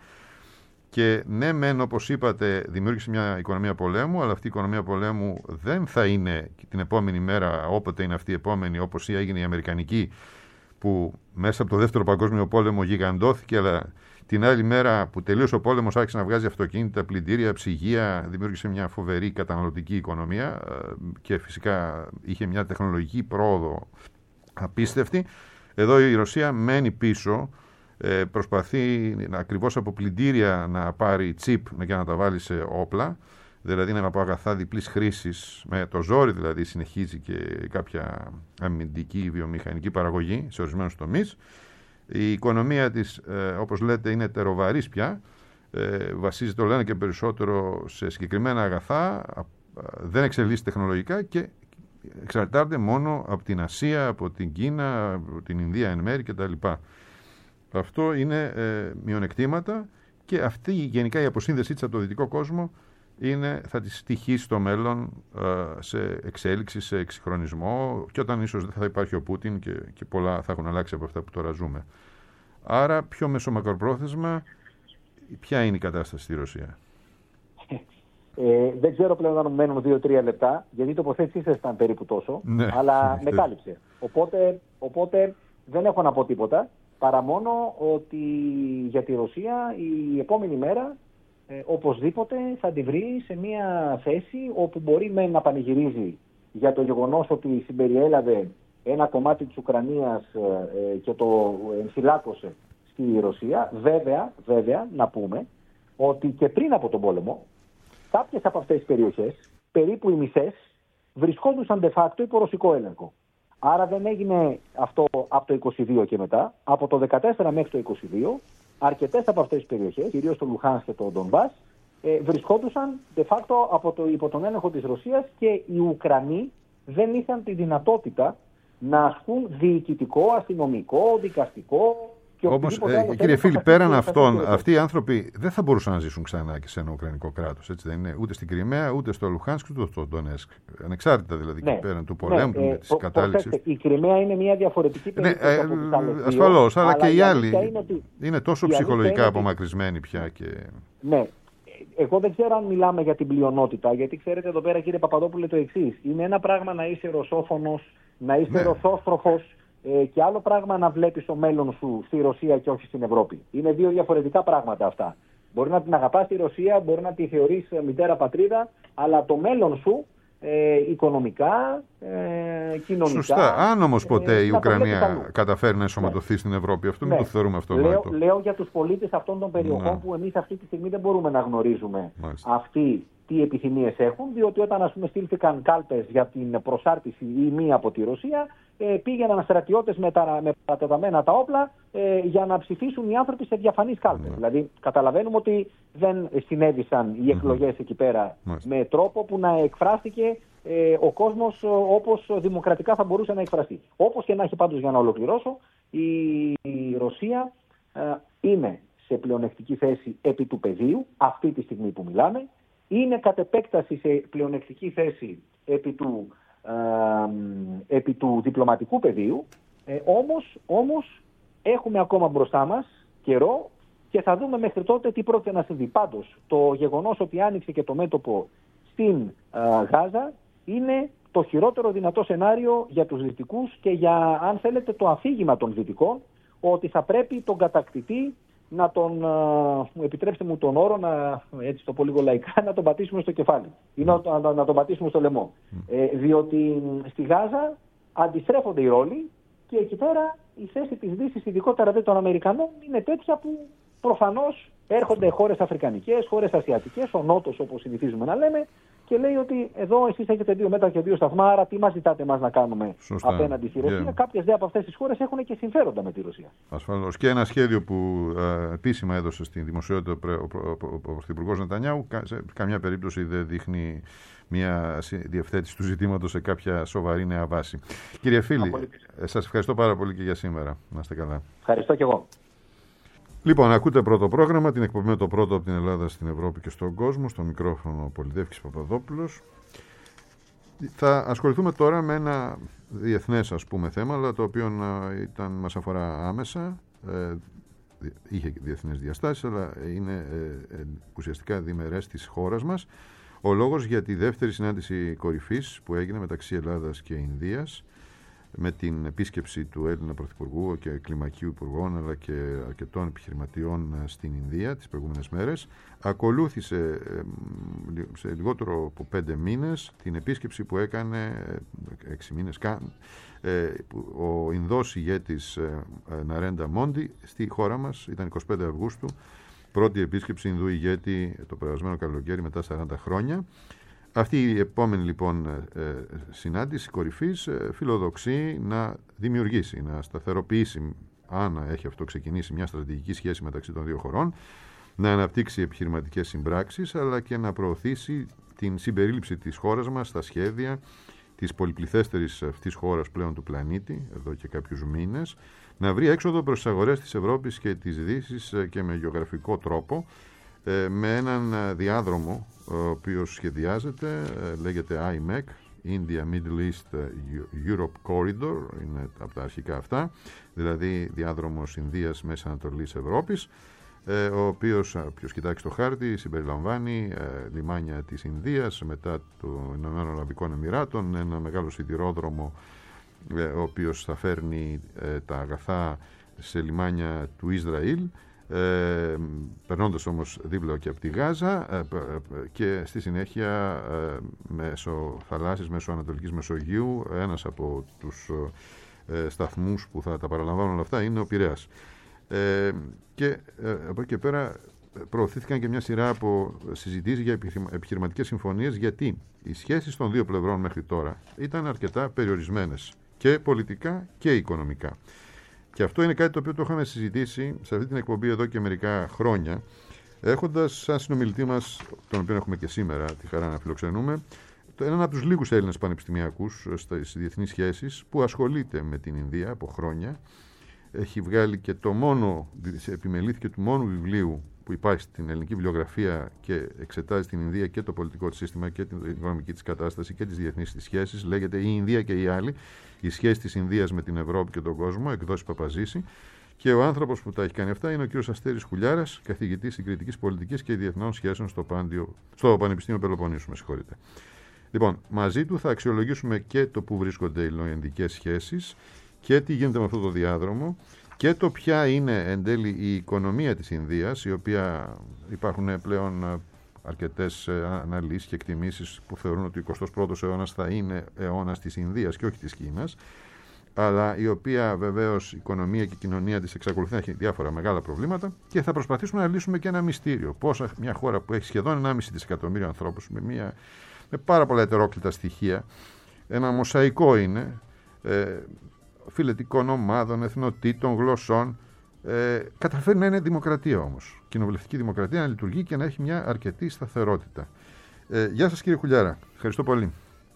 και ναι μεν, όπως είπατε, δημιούργησε μια οικονομία πολέμου, αλλά αυτή η οικονομία πολέμου δεν θα είναι την επόμενη μέρα, όποτε είναι αυτή η επόμενη, όπως έγινε η Αμερικανική, που μέσα από το Δεύτερο Παγκόσμιο Πόλεμο γιγαντώθηκε, αλλά την άλλη μέρα που τελείωσε ο πόλεμος άρχισε να βγάζει αυτοκίνητα, πλυντήρια, ψυγεία, δημιούργησε μια φοβερή καταναλωτική οικονομία και φυσικά είχε μια τεχνολογική πρόοδο απίστευτη. Εδώ η Ρωσία μένει πίσω, προσπαθεί ακριβώς από πλυντήρια να πάρει τσίπ για να τα βάλει σε όπλα, δηλαδή να από αγαθά διπλής χρήσης, με το ζόρι δηλαδή συνεχίζει και κάποια αμυντική βιομηχανική παραγωγή σε ορισμένους τομείς. Η οικονομία της, όπως λέτε, είναι τεροβαρής πια, βασίζεται όλο ένα και περισσότερο σε συγκεκριμένα αγαθά, δεν εξελίσσεται τεχνολογικά και εξαρτάται μόνο από την Ασία, από την Κίνα, από την Ινδία εν μέρη κτλ. Αυτό είναι μειονεκτήματα και αυτή γενικά η αποσύνδεσή της από το δυτικό κόσμο θα της στοιχήσει στο μέλλον σε εξέλιξη, σε εξυγχρονισμό και όταν ίσως δεν θα υπάρχει ο Πούτιν και πολλά θα έχουν αλλάξει από αυτά που τώρα ζούμε. Άρα πιο μεσομακροπρόθεσμα ποια είναι η κατάσταση στη Ρωσία? Δεν ξέρω πλέον αν μένουν 2-3 λεπτά, γιατί η τοποθέτησή σας ήταν περίπου τόσο, αλλά με κάλυψε. Οπότε δεν έχω να πω τίποτα, παρά μόνο ότι για τη Ρωσία η επόμενη μέρα οπωσδήποτε θα τη βρει σε μια θέση όπου μπορεί να πανηγυρίζει για το γεγονός ότι συμπεριέλαβε ένα κομμάτι της Ουκρανίας και το ενφυλάκωσε στη Ρωσία. Βέβαια, να πούμε ότι και πριν από τον πόλεμο κάποιες από αυτές τις περιοχές, περίπου οι μισές, βρισκόντουσαν de facto υπό ρωσικό έλεγχο. Άρα δεν έγινε αυτό από το 22 και μετά. Από το 14 μέχρι το 22, αρκετές από αυτές τις περιοχές, κυρίως το Λουχάνσκ και το Ντονμπάς, βρισκόντουσαν de facto υπό τον έλεγχο της Ρωσίας και οι Ουκρανοί δεν είχαν τη δυνατότητα να ασκούν διοικητικό, αστυνομικό, δικαστικό. Όμως, κύριε Φίλη, πέραν αυτών, αυτοί οι άνθρωποι δεν θα μπορούσαν να ζήσουν ξανά και σε ένα Ουκρανικό κράτος. Έτσι δεν είναι? Ούτε στην Κριμαία, ούτε στο Λουχάνσκ, ούτε στο Ντονέτσκ. Ανεξάρτητα δηλαδή και πέραν του πολέμου, της κατάληξης. Η Κριμαία είναι μια διαφορετική περίπτωση από τις άλλες δύο. Ασφαλώς, αλλά και οι άλλοι είναι τόσο ψυχολογικά απομακρυσμένοι πια. Ναι. Εγώ δεν ξέρω αν μιλάμε για την πλειονότητα, γιατί ξέρετε εδώ πέρα, κύριε Παπαδόπουλε, το εξής. Είναι ένα πράγμα να είσαι ρωσόφωνος, να είσαι ρωσόστροφος, και άλλο πράγμα να βλέπεις το μέλλον σου στη Ρωσία και όχι στην Ευρώπη. Είναι δύο διαφορετικά πράγματα αυτά. Μπορεί να την αγαπάς τη Ρωσία, μπορεί να τη θεωρείς μητέρα πατρίδα, αλλά το μέλλον σου οικονομικά, κοινωνικά... Σωστά. Αν όμως ποτέ η Ουκρανία καταφέρει να ενσωματωθεί στην Ευρώπη, αυτό μην το θεωρούμε αυτονόητο. Λέω για τους πολίτες αυτών των περιοχών που εμείς αυτή τη στιγμή δεν μπορούμε να γνωρίζουμε αυτοί τι επιθυμίες έχουν, διότι όταν ας πούμε στείλθηκαν κάλπες για την προσάρτηση ή μη από τη Ρωσία, πήγαιναν στρατιώτες με παρατεταμένα τα όπλα για να ψηφίσουν οι άνθρωποι σε διαφανείς κάλπες. Δηλαδή καταλαβαίνουμε ότι δεν συνέβησαν οι εκλογές εκεί πέρα με τρόπο που να εκφράστηκε ο κόσμος όπως δημοκρατικά θα μπορούσε να εκφραστεί. Όπως και να έχει, πάντως, για να ολοκληρώσω, η Ρωσία είναι σε πλεονεκτική θέση επί του πεδίου, αυτή τη στιγμή που μιλάμε, είναι κατ' επέκταση σε πλεονεκτική θέση επί του διπλωματικού πεδίου, όμως έχουμε ακόμα μπροστά μας καιρό και θα δούμε μέχρι τότε τι πρόκειται να συμβεί. Πάντως, το γεγονός ότι άνοιξε και το μέτωπο στην Γάζα είναι το χειρότερο δυνατό σενάριο για τους Δυτικούς και για, αν θέλετε, το αφήγημα των Δυτικών, ότι θα πρέπει τον κατακτητή να τον, επιτρέψτε μου τον όρο, έτσι το πω λίγο λαϊκά, να τον πατήσουμε στο κεφάλι ή να τον πατήσουμε στο λαιμό. Διότι στη Γάζα αντιστρέφονται οι ρόλοι και εκεί πέρα η θέση της Δύσης, ειδικότερα των Αμερικανών, είναι τέτοια που προφανώς έρχονται χώρες αφρικανικές, χώρες ασιατικές, ο Νότος όπως συνηθίζουμε να λέμε, και λέει ότι εδώ εσείς έχετε 2 μέτρα και 2 σταθμά, άρα τι μας ζητάτε εμάς να κάνουμε απέναντι στη Ρωσία. Κάποιες δε από αυτές τις χώρες έχουν και συμφέροντα με τη Ρωσία. Ασφαλώς. Και ένα σχέδιο που επίσημα έδωσε στην δημοσιότητα ο Πρωθυπουργός Νετανιάχου, σε καμιά περίπτωση δεν δείχνει μια διευθέτηση του ζητήματος σε κάποια σοβαρή νέα βάση. Κύριε Φίλη, σας ευχαριστώ πάρα πολύ και για σήμερα. Να είστε καλά. Ευχαριστώ και εγώ. Λοιπόν, ακούτε πρώτο πρόγραμμα, την εκπομπή με το πρώτο από την Ελλάδα στην Ευρώπη και στον κόσμο, στο μικρόφωνο Πολυδεύκης Παπαδόπουλος. Θα ασχοληθούμε τώρα με ένα διεθνές, ας πούμε, θέμα, αλλά το οποίο μας αφορά άμεσα. Είχε διεθνές διαστάσεις, αλλά είναι ουσιαστικά διμερές της χώρας μας. Ο λόγος για τη δεύτερη συνάντηση κορυφής που έγινε μεταξύ Ελλάδας και Ινδίας, με την επίσκεψη του Έλληνα Πρωθυπουργού και κλιμακίου υπουργών, αλλά και αρκετών επιχειρηματιών στην Ινδία τις προηγούμενες μέρες, ακολούθησε σε λιγότερο από 5 μήνες την επίσκεψη που έκανε 6 μήνες ο Ινδός ηγέτης Ναρέντα Μόντι στη χώρα μας. Ήταν 25 Αυγούστου, πρώτη επίσκεψη Ινδού ηγέτη το περασμένο καλοκαίρι μετά 40 χρόνια. Αυτή η επόμενη λοιπόν συνάντηση κορυφής φιλοδοξεί να δημιουργήσει, να σταθεροποιήσει, αν έχει αυτό ξεκινήσει, μια στρατηγική σχέση μεταξύ των δύο χωρών, να αναπτύξει επιχειρηματικές συμπράξεις, αλλά και να προωθήσει την συμπερίληψη της χώρας μας στα σχέδια της πολυπληθέστερης αυτής χώρας πλέον του πλανήτη, εδώ και κάποιους μήνες, να βρει έξοδο προς τις αγορές της Ευρώπης και της Δύσης και με γεωγραφικό τρόπο, με έναν διάδρομο ο οποίος σχεδιάζεται, λέγεται IMEC, India Middle East Europe Corridor, είναι από τα αρχικά αυτά, δηλαδή διάδρομος Ινδίας Μέσης Ανατολής Ευρώπης, ο οποίος, ποιος κοιτάξει το χάρτη, συμπεριλαμβάνει λιμάνια της Ινδίας, μετά των Ηνωμένων Αραβικών Εμιράτων, ένα μεγάλο σιδηρόδρομο ο οποίος θα φέρνει τα αγαθά σε λιμάνια του Ισραήλ, περνώντας όμως δίπλα και από τη Γάζα, και στη συνέχεια μέσω θαλάσσης, μέσω Ανατολικής Μεσογείου. Ένας από τους σταθμούς που θα τα παραλαμβάνουν όλα αυτά είναι ο Πειραιάς. Και από εκεί και πέρα προωθήθηκαν και μια σειρά από συζητήσεις για επιχειρηματικές συμφωνίες, γιατί οι σχέσεις των δύο πλευρών μέχρι τώρα ήταν αρκετά περιορισμένες και πολιτικά και οικονομικά. Και αυτό είναι κάτι το οποίο το είχαμε συζητήσει σε αυτή την εκπομπή εδώ και μερικά χρόνια, έχοντας σαν συνομιλητή μας, τον οποίο έχουμε και σήμερα τη χαρά να φιλοξενούμε, έναν από τους λίγους Έλληνες πανεπιστημιακούς στις διεθνείς σχέσεις που ασχολείται με την Ινδία από χρόνια. Έχει βγάλει και επιμελήθηκε του μόνου βιβλίου που υπάρχει στην ελληνική βιβλιογραφία και εξετάζει την Ινδία και το πολιτικό της σύστημα και την οικονομική της κατάσταση και τις διεθνείς της σχέσεις. Λέγεται «Η Ινδία και οι άλλοι. Η σχέση της Ινδίας με την Ευρώπη και τον κόσμο», εκδόσεις Παπαζήση. Και ο άνθρωπος που τα έχει κάνει αυτά είναι ο κ. Αστέρης Χουλιάρας, καθηγητής συγκριτικής πολιτικής και διεθνών σχέσεων στο Πανεπιστήμιο Πελοποννήσου. Με συγχωρείτε. Λοιπόν, μαζί του θα αξιολογήσουμε και το που βρίσκονται οι ελληνικές σχέσεις και τι γίνεται με αυτό το διάδρομο και το ποια είναι εν τέλει η οικονομία της Ινδίας, η οποία υπάρχουν πλέον αρκετές αναλύσεις και εκτιμήσεις που θεωρούν ότι ο 21ος αιώνας θα είναι αιώνας της Ινδίας και όχι της Κίνας, αλλά η οποία βεβαίως η οικονομία και η κοινωνία της εξακολουθεί να έχει διάφορα μεγάλα προβλήματα και θα προσπαθήσουμε να λύσουμε και ένα μυστήριο. Πώς μια χώρα που έχει σχεδόν 1,5 δισεκατομμύριο ανθρώπους με πάρα πολλά ετερόκλητα στοιχεία, ένα μοσαϊκό είναι, φιλετικών ομάδων, εθνοτήτων, γλωσσών, καταφέρει να είναι δημοκρατία όμως. Κοινοβουλευτική δημοκρατία, να λειτουργεί και να έχει μια αρκετή σταθερότητα. Γεια σας κύριε Χουλιάρα. Ευχαριστώ πολύ.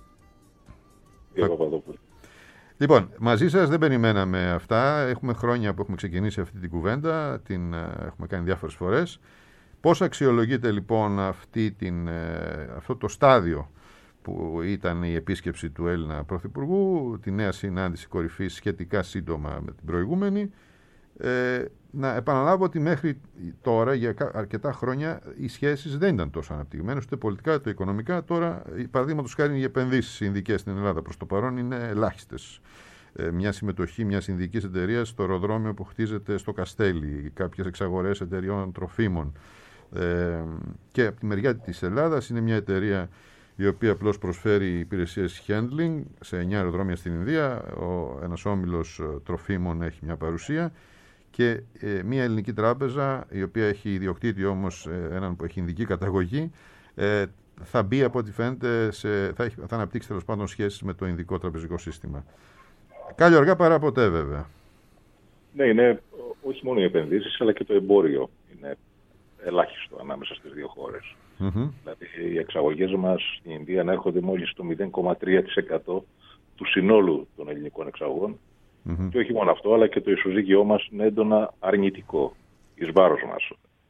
Λοιπόν, μαζί σας δεν περιμέναμε αυτά. Έχουμε χρόνια που έχουμε ξεκινήσει αυτή την κουβέντα, την έχουμε κάνει διάφορες φορές. Πώς αξιολογείτε λοιπόν αυτό το στάδιο που ήταν η επίσκεψη του Έλληνα Πρωθυπουργού, τη νέα συνάντηση κορυφής σχετικά σύντομα με την προηγούμενη? Να επαναλάβω ότι μέχρι τώρα για αρκετά χρόνια οι σχέσεις δεν ήταν τόσο αναπτυγμένες, ούτε πολιτικά ούτε οικονομικά. Τώρα, παραδείγματος χάρη, οι επενδύσεις ινδικές στην Ελλάδα προς το παρόν είναι ελάχιστες. Μια συμμετοχή μιας ινδικής εταιρείας στο αεροδρόμιο που χτίζεται στο Καστέλι, κάποιες εξαγορές εταιρειών τροφίμων. Και από τη μεριά της Ελλάδας είναι μια εταιρεία η οποία απλώς προσφέρει υπηρεσίες handling σε 9 αεροδρόμια στην Ινδία. Ένας όμιλος τροφίμων έχει μια παρουσία και μια ελληνική τράπεζα, η οποία έχει ιδιοκτήτη όμως έναν που έχει ινδική καταγωγή, θα μπει από ό,τι φαίνεται, θα αναπτύξει τέλος πάντων σχέσεις με το ινδικό τραπεζικό σύστημα. Κάλλιο αργά παρά ποτέ βέβαια. Ναι, είναι όχι μόνο οι επενδύσεις αλλά και το εμπόριο είναι ελάχιστο ανάμεσα στις δύο χώρες. Δηλαδή οι εξαγωγές μας στην Ινδία ανέρχονται μόλις στο 0,3% του συνόλου των ελληνικών εξαγωγών. Και όχι μόνο αυτό, αλλά και το ισοζύγιό μας είναι έντονα αρνητικό εις βάρος μας.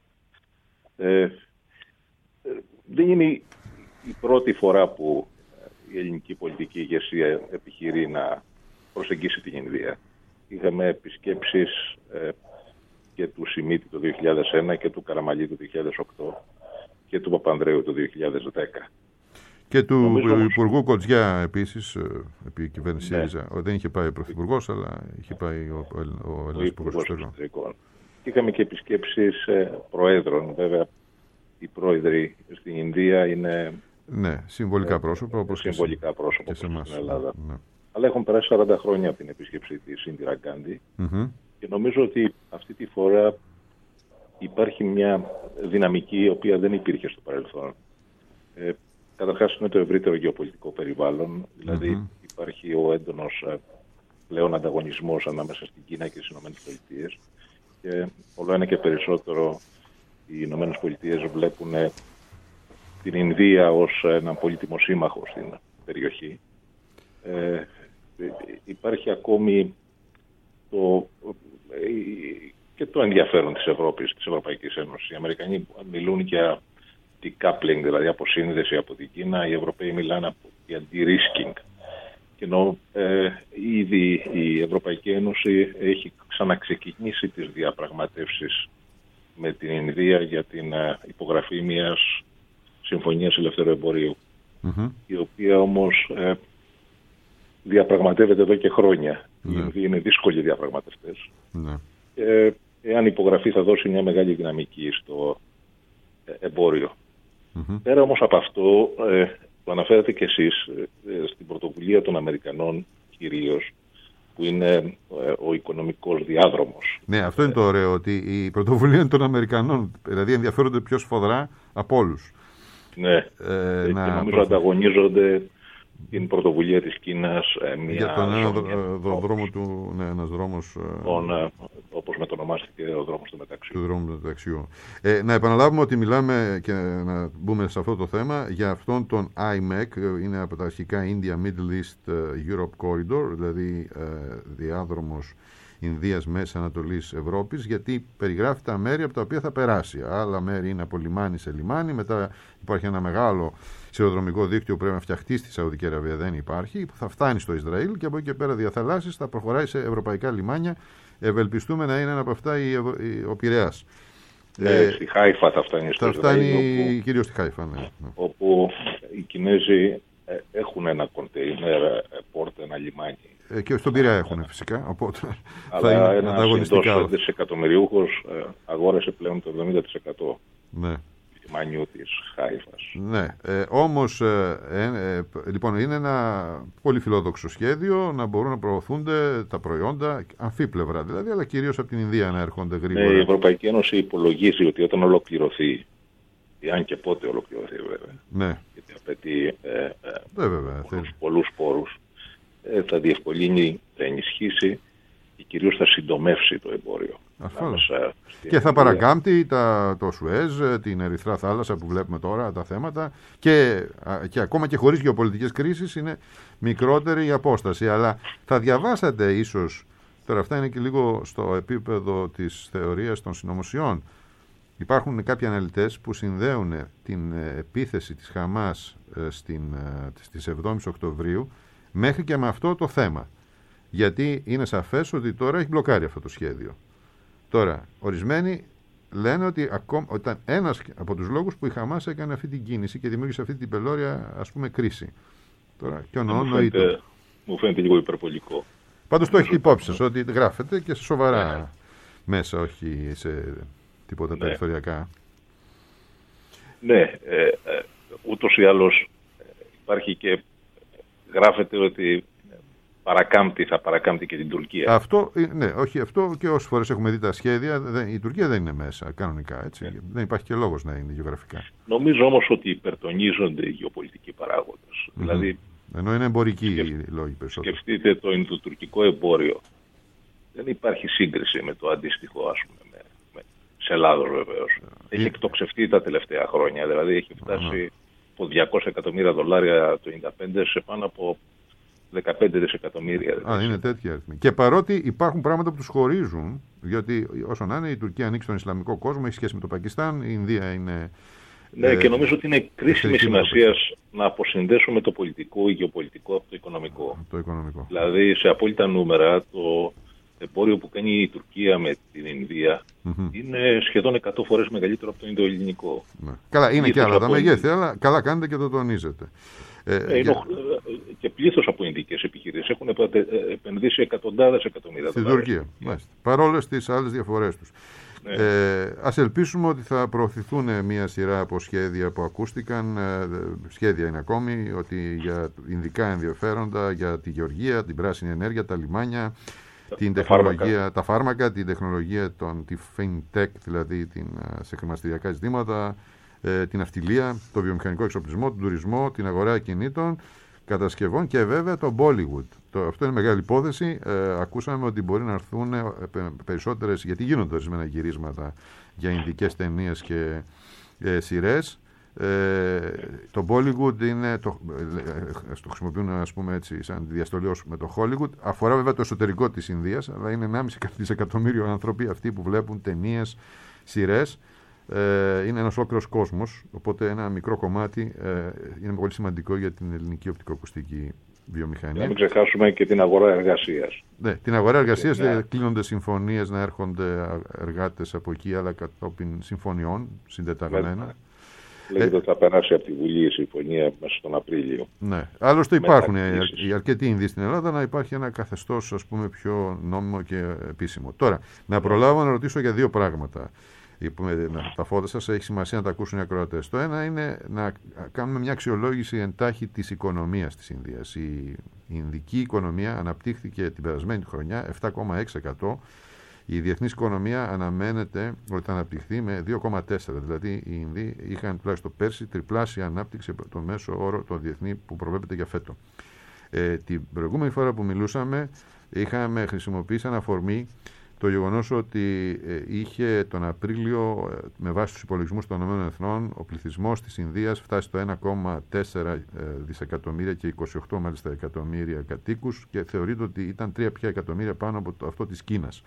Δεν είναι η πρώτη φορά που η ελληνική πολιτική ηγεσία επιχειρεί να προσεγγίσει την Ινδία. Είχαμε επισκέψεις και του Σιμίτη το 2001 και του Καραμαλή το 2008 και του Παπανδρέου το 2010. Και του Υπουργού Κοτζιά επίσης, επί κυβέρνηση ΣΥΡΙΖΑ. Δεν είχε πάει ο Πρωθυπουργός, αλλά είχε πάει ο Έλληνας Υπουργός Εξωτερικών. Είχαμε και επισκέψεις προέδρων. Βέβαια, οι πρόεδροι στην Ινδία είναι συμβολικά πρόσωπα, όπως συμβολικά πρόσωπα και σε εμάς, στην Ελλάδα. Ναι. Αλλά έχουν περάσει 40 χρόνια από την επίσκεψη της Ινδίρα Γκάντι και νομίζω ότι αυτή τη φορά υπάρχει μια δυναμική η οποία δεν υπήρχε στο παρελθόν. Καταρχάς είναι το ευρύτερο γεωπολιτικό περιβάλλον, δηλαδή υπάρχει ο έντονος πλέον ανταγωνισμός ανάμεσα στην Κίνα και τις ΗΠΑ και όλο ένα και περισσότερο οι ΗΠΑ βλέπουν την Ινδία ως έναν πολύτιμο σύμμαχο στην περιοχή. Υπάρχει ακόμη και το ενδιαφέρον της Ευρώπης, της Ευρωπαϊκής Ένωσης. Οι Αμερικανοί μιλούν για decoupling, δηλαδή αποσύνδεση από την Κίνα, οι Ευρωπαίοι μιλάνε για de-risking. Και ενώ ήδη η Ευρωπαϊκή Ένωση έχει ξαναξεκινήσει τις διαπραγματεύσεις με την Ινδία για την υπογραφή μιας συμφωνίας ελευθερού εμπορίου, η οποία όμως διαπραγματεύεται εδώ και χρόνια. Οι Ινδοί είναι δύσκολοι διαπραγματευτές. Εάν υπογραφή θα δώσει μια μεγάλη δυναμική στο εμπόριο. Πέρα όμως από αυτό, το αναφέρατε και εσείς, στην πρωτοβουλία των Αμερικανών κυρίως, που είναι ο οικονομικός διάδρομος. Ναι, αυτό είναι το ωραίο, ότι η πρωτοβουλία είναι των Αμερικανών, δηλαδή ενδιαφέρονται πιο σφοδρά από όλους. Ναι, και νομίζω ανταγωνίζονται την πρωτοβουλία της Κίνας. Για τον δρόμο του, ναι, ένας δρόμος... όπως μετονομάστηκε ο δρόμος του μεταξιού. Του δρόμου του μεταξιού. Να επαναλάβουμε ότι μιλάμε, και να μπούμε σε αυτό το θέμα, για αυτόν τον IMEC, είναι από τα αρχικά India Middle East Europe Corridor, δηλαδή διάδρομος Ινδίας, Μέσης Ανατολής, Ευρώπης, γιατί περιγράφει τα μέρη από τα οποία θα περάσει. Άλλα μέρη είναι από λιμάνι σε λιμάνι, μετά υπάρχει ένα μεγάλο σιδηροδρομικό δίκτυο που πρέπει να φτιαχτεί στη Σαουδική Αραβία, δεν υπάρχει, που θα φτάνει στο Ισραήλ και από εκεί και πέρα διαθαλάσσης θα προχωράει σε ευρωπαϊκά λιμάνια. Ευελπιστούμε να είναι ένα από αυτά ο Πειραιάς. Στη Χάιφα θα φτάνει στο Ισραήλ. Κυρίως στη Χάιφα, ναι. Όπου οι Κινέζοι έχουν ένα κοντέινερ πόρτ, ένα λιμάνι. Και στον Πειραιά έχουν φυσικά. Οπότε αλλά θα είναι ένας εντός δισεκατομμυριούχος αγόρασε πλέον το 70%. Ναι. Λιμάνιου της Χάιφας. Ναι, όμως λοιπόν είναι ένα πολύ φιλόδοξο σχέδιο να μπορούν να προωθούνται τα προϊόντα αμφίπλευρα δηλαδή, αλλά κυρίως από την Ινδία να έρχονται γρήγορα. Ναι, η Ευρωπαϊκή Ένωση υπολογίζει ότι όταν ολοκληρωθεί, αν και πότε ολοκληρωθεί βέβαια, ναι, γιατί απαιτεί πολλούς πόρους, θα διευκολύνει, θα ενισχύσει και κυρίως θα συντομεύσει το εμπόριο. Και θα παρακάμπτει το Σουέζ, την Ερυθρά θάλασσα που βλέπουμε τώρα, τα θέματα και ακόμα και χωρίς γεωπολιτικές κρίσεις είναι μικρότερη η απόσταση. Αλλά θα διαβάσατε ίσως, τώρα αυτά είναι και λίγο στο επίπεδο της θεωρίας των συνωμοσιών, υπάρχουν κάποιοι αναλυτές που συνδέουν την επίθεση της Χαμάς στις 7 Οκτωβρίου μέχρι και με αυτό το θέμα. Γιατί είναι σαφές ότι τώρα έχει μπλοκάρει αυτό το σχέδιο. Τώρα, ορισμένοι λένε ότι ήταν ένας από τους λόγους που η Χαμάς έκανε αυτή την κίνηση και δημιούργησε αυτή την πελώρια, ας πούμε, κρίση. Τώρα, και μου φαίνεται λίγο υπερβολικό. Πάντως το έχετε υπόψη σας, ότι γράφεται και σε σοβαρά μέσα, όχι σε τίποτα περιθωριακά. Ναι, ούτως ή άλλως υπάρχει και γράφεται ότι θα παρακάμπτει και την Τουρκία. Αυτό, ναι, όχι αυτό, και όσες φορές έχουμε δει τα σχέδια, η Τουρκία δεν είναι μέσα κανονικά, έτσι. Δεν υπάρχει και λόγος να είναι γεωγραφικά. Νομίζω όμως ότι υπερτονίζονται οι γεωπολιτικοί παράγοντες. Δηλαδή, ενώ είναι εμπορικοί οι λόγοι περισσότερο. Σκεφτείτε το Ινδοτουρκικό εμπόριο. Δεν υπάρχει σύγκριση με το αντίστοιχο, ας πούμε, σε Ελλάδος βεβαίως. Έχει εκτοξευτεί τα τελευταία χρόνια. Δηλαδή έχει φτάσει από $200 εκατομμύρια το 1995 σε πάνω από 15 δισεκατομμύρια. Είναι τέτοια αριθμή. Και παρότι υπάρχουν πράγματα που τους χωρίζουν, διότι όσο να είναι η Τουρκία ανοίξει τον Ισλαμικό κόσμο, έχει σχέση με το Πακιστάν, η Ινδία είναι... Ναι, και νομίζω ότι είναι κρίσιμη σημασία να αποσυνδέσουμε το πολιτικό ή γεωπολιτικό από το οικονομικό. Δηλαδή, σε απόλυτα νούμερα, το εμπόριο που κάνει η Τουρκία με την Ινδία είναι σχεδόν 100 φορές μεγαλύτερο από το Ινδοελληνικό. Ναι. Καλά, είναι και άλλα τα μεγέθη, αλλά καλά κάνετε και το τονίζετε. Και πλήθος από ινδικές επιχειρήσεις έχουν επενδύσει εκατοντάδες εκατομμύρια δολάρια. Στην Τουρκία, παρόλες τις άλλες διαφορές τους. Ας ελπίσουμε ότι θα προωθηθούν μια σειρά από σχέδια που ακούστηκαν, σχέδια είναι ακόμη, ότι για ειδικά ενδιαφέροντα για τη γεωργία, την πράσινη ενέργεια, τα λιμάνια, την τεχνολογία, τα φάρμακα, την τεχνολογία, τη FinTech, δηλαδή σε χρηματιστηριακά ζητήματα, την αυτιλία, το βιομηχανικό εξοπλισμό, τον τουρισμό, την αγορά ακινήτων, κατασκευών και βέβαια το Bollywood. Αυτό είναι μεγάλη υπόθεση. Ακούσαμε ότι μπορεί να έρθουν περισσότερες, γιατί γίνονται ορισμένα γυρίσματα για ινδικές ταινίες και σειρές. Το Bollywood είναι, το χρησιμοποιούν, ας πούμε έτσι, σαν διαστολή με το Hollywood. Αφορά βέβαια το εσωτερικό της Ινδίας, αλλά είναι 1,5 δισεκατομμύριο άνθρωποι αυτοί που βλέπουν ταινίες, σειρές. Είναι ένας ολόκληρος κόσμος, οπότε ένα μικρό κομμάτι είναι πολύ σημαντικό για την ελληνική οπτικοακουστική βιομηχανία. Να μην ξεχάσουμε και την αγορά εργασίας. Ναι, την αγορά εργασίας κλείνονται συμφωνίες να έρχονται εργάτες από εκεί, αλλά κατόπιν συμφωνιών συντεταγμένα. Λέγεται ότι θα περάσει από τη Βουλή η συμφωνία μέσα στον Απρίλιο. Ναι, άλλωστε υπάρχουν οι αρκετοί Ινδοί στην Ελλάδα, να υπάρχει ένα καθεστώς, ας πούμε, πιο νόμιμο και επίσημο. Τώρα, να προλάβω να ρωτήσω για δύο πράγματα. Τα φώτα σας, έχει σημασία να τα ακούσουν οι ακροατές. Το ένα είναι να κάνουμε μια αξιολόγηση εντάχει της οικονομίας της Ινδίας. Η Ινδική οικονομία αναπτύχθηκε την περασμένη χρονιά 7,6% Η διεθνής οικονομία αναμένεται ότι θα αναπτυχθεί με 2,4. Δηλαδή οι Ινδοί είχαν τουλάχιστον πέρσι τριπλάσια ανάπτυξη από το μέσο όρο το διεθνή που προβλέπεται για φέτο. Την προηγούμενη φορά που μιλούσαμε είχαμε χρησιμοποιήσει ένα αφορμή το γεγονός ότι είχε τον Απρίλιο, με βάση τους υπολογισμούς των ΗΠΑ, ο πληθυσμός της Ινδίας φτάσει στο 1,4 δισεκατομμύρια και 28 μάλιστα εκατομμύρια κατοίκους και θεωρείται ότι ήταν 3 πια εκατομμύρια πάνω από αυτό της Κίνας.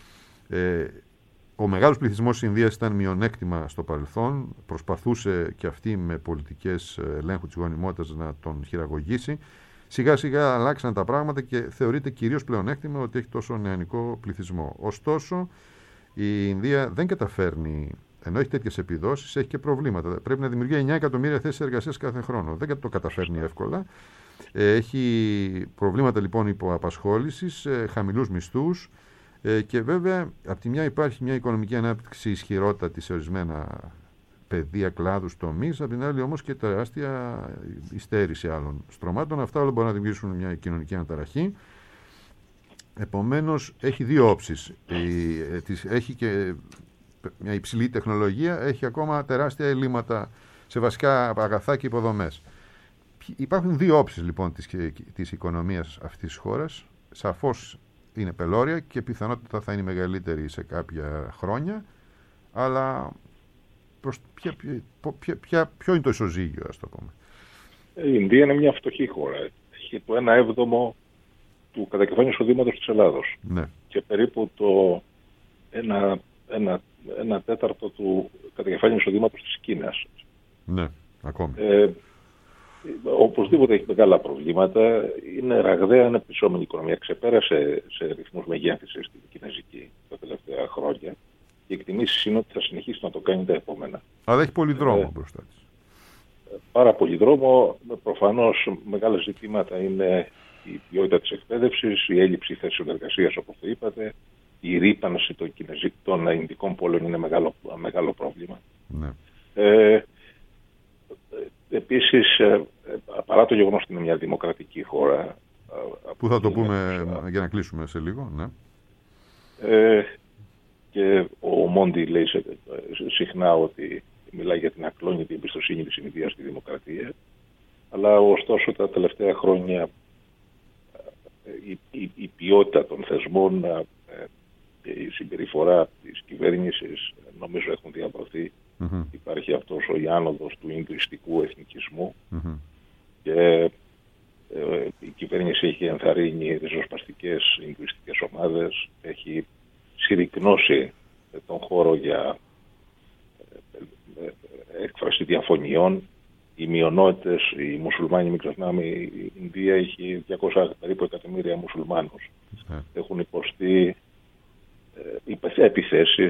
Ο μεγάλος πληθυσμός της Ινδίας ήταν μειονέκτημα στο παρελθόν, προσπαθούσε και αυτή με πολιτικές ελέγχου της γονιμότητας να τον χειραγωγήσει. Σιγά σιγά αλλάξαν τα πράγματα και θεωρείται κυρίως πλεονέκτημα ότι έχει τόσο νεανικό πληθυσμό. Ωστόσο, η Ινδία δεν καταφέρνει, ενώ έχει τέτοιες επιδόσεις, έχει και προβλήματα. Πρέπει να δημιουργεί 9 εκατομμύρια θέσεις εργασίας κάθε χρόνο. Δεν το καταφέρνει εύκολα. Έχει προβλήματα λοιπόν υποαπασχόλησης, χαμηλούς μισθούς και βέβαια από τη μια υπάρχει μια οικονομική ανάπτυξη ισχυρότατη σε ορισμένα παιδεία, κλάδους, τομείς, από την άλλη όμως και τεράστια υστέρηση άλλων στρωμάτων. Αυτά όλα μπορούν να δημιουργήσουν μια κοινωνική αναταραχή. Επομένως, έχει δύο όψεις. Έχει και μια υψηλή τεχνολογία, έχει ακόμα τεράστια ελλείμματα σε βασικά αγαθά και υποδομές. Υπάρχουν δύο όψεις λοιπόν της οικονομίας αυτής της χώρας. Σαφώς είναι πελώρια και πιθανότητα θα είναι μεγαλύτερη σε κάποια χρόνια, αλλά ποιο είναι το ισοζύγιο, ας το πούμε? Η Ινδία είναι μια φτωχή χώρα. Έχει το 1/7 του κατακεφαλήν εισοδήματος της Ελλάδος. Ναι. Και περίπου το 1/4 του κατακεφαλήν εισοδήματος της Κίνας. Ναι, ακόμη. Οπωσδήποτε έχει μεγάλα προβλήματα. Είναι ραγδαία αναπτυσσόμενη οικονομία. Ξεπέρασε σε ρυθμούς μεγέθυνσης την κινέζικη τα τελευταία χρόνια. Οι εκτιμήσεις είναι ότι θα συνεχίσει να το κάνει τα επόμενα. Αλλά έχει πολύ δρόμο μπροστά της. Πάρα πολύ δρόμο. Προφανώς μεγάλα ζητήματα είναι η ποιότητα της εκπαίδευσης, η έλλειψη θέσεων εργασίας, όπως το είπατε, η ρύπανση των Ινδικών πόλεων είναι μεγάλο πρόβλημα. Ναι. Επίσης, παρά το γεγονός ότι είναι μια δημοκρατική χώρα, που θα το πούμε για να κλείσουμε σε λίγο, ναι. Και ο Μόντι λέει συχνά ότι μιλάει για την ακλόνητη εμπιστοσύνη της Ινδίας στη δημοκρατία, αλλά ωστόσο τα τελευταία χρόνια η ποιότητα των θεσμών και η συμπεριφορά της κυβέρνησης νομίζω έχουν διαβρωθεί. Υπάρχει αυτός η άνοδος του Ινδουιστικού εθνικισμού και η κυβέρνηση έχει ενθαρρύνει ριζοσπαστικές Ινδουιστικές ομάδες, έχει συρρικνώσει τον χώρο για έκφραση διαφωνιών. Οι μειονότητες, οι μουσουλμάνοι, μην ξεχνάμε, η Ινδία έχει 200 περίπου εκατομμύρια μουσουλμάνους. Έχουν υποστεί επιθέσεις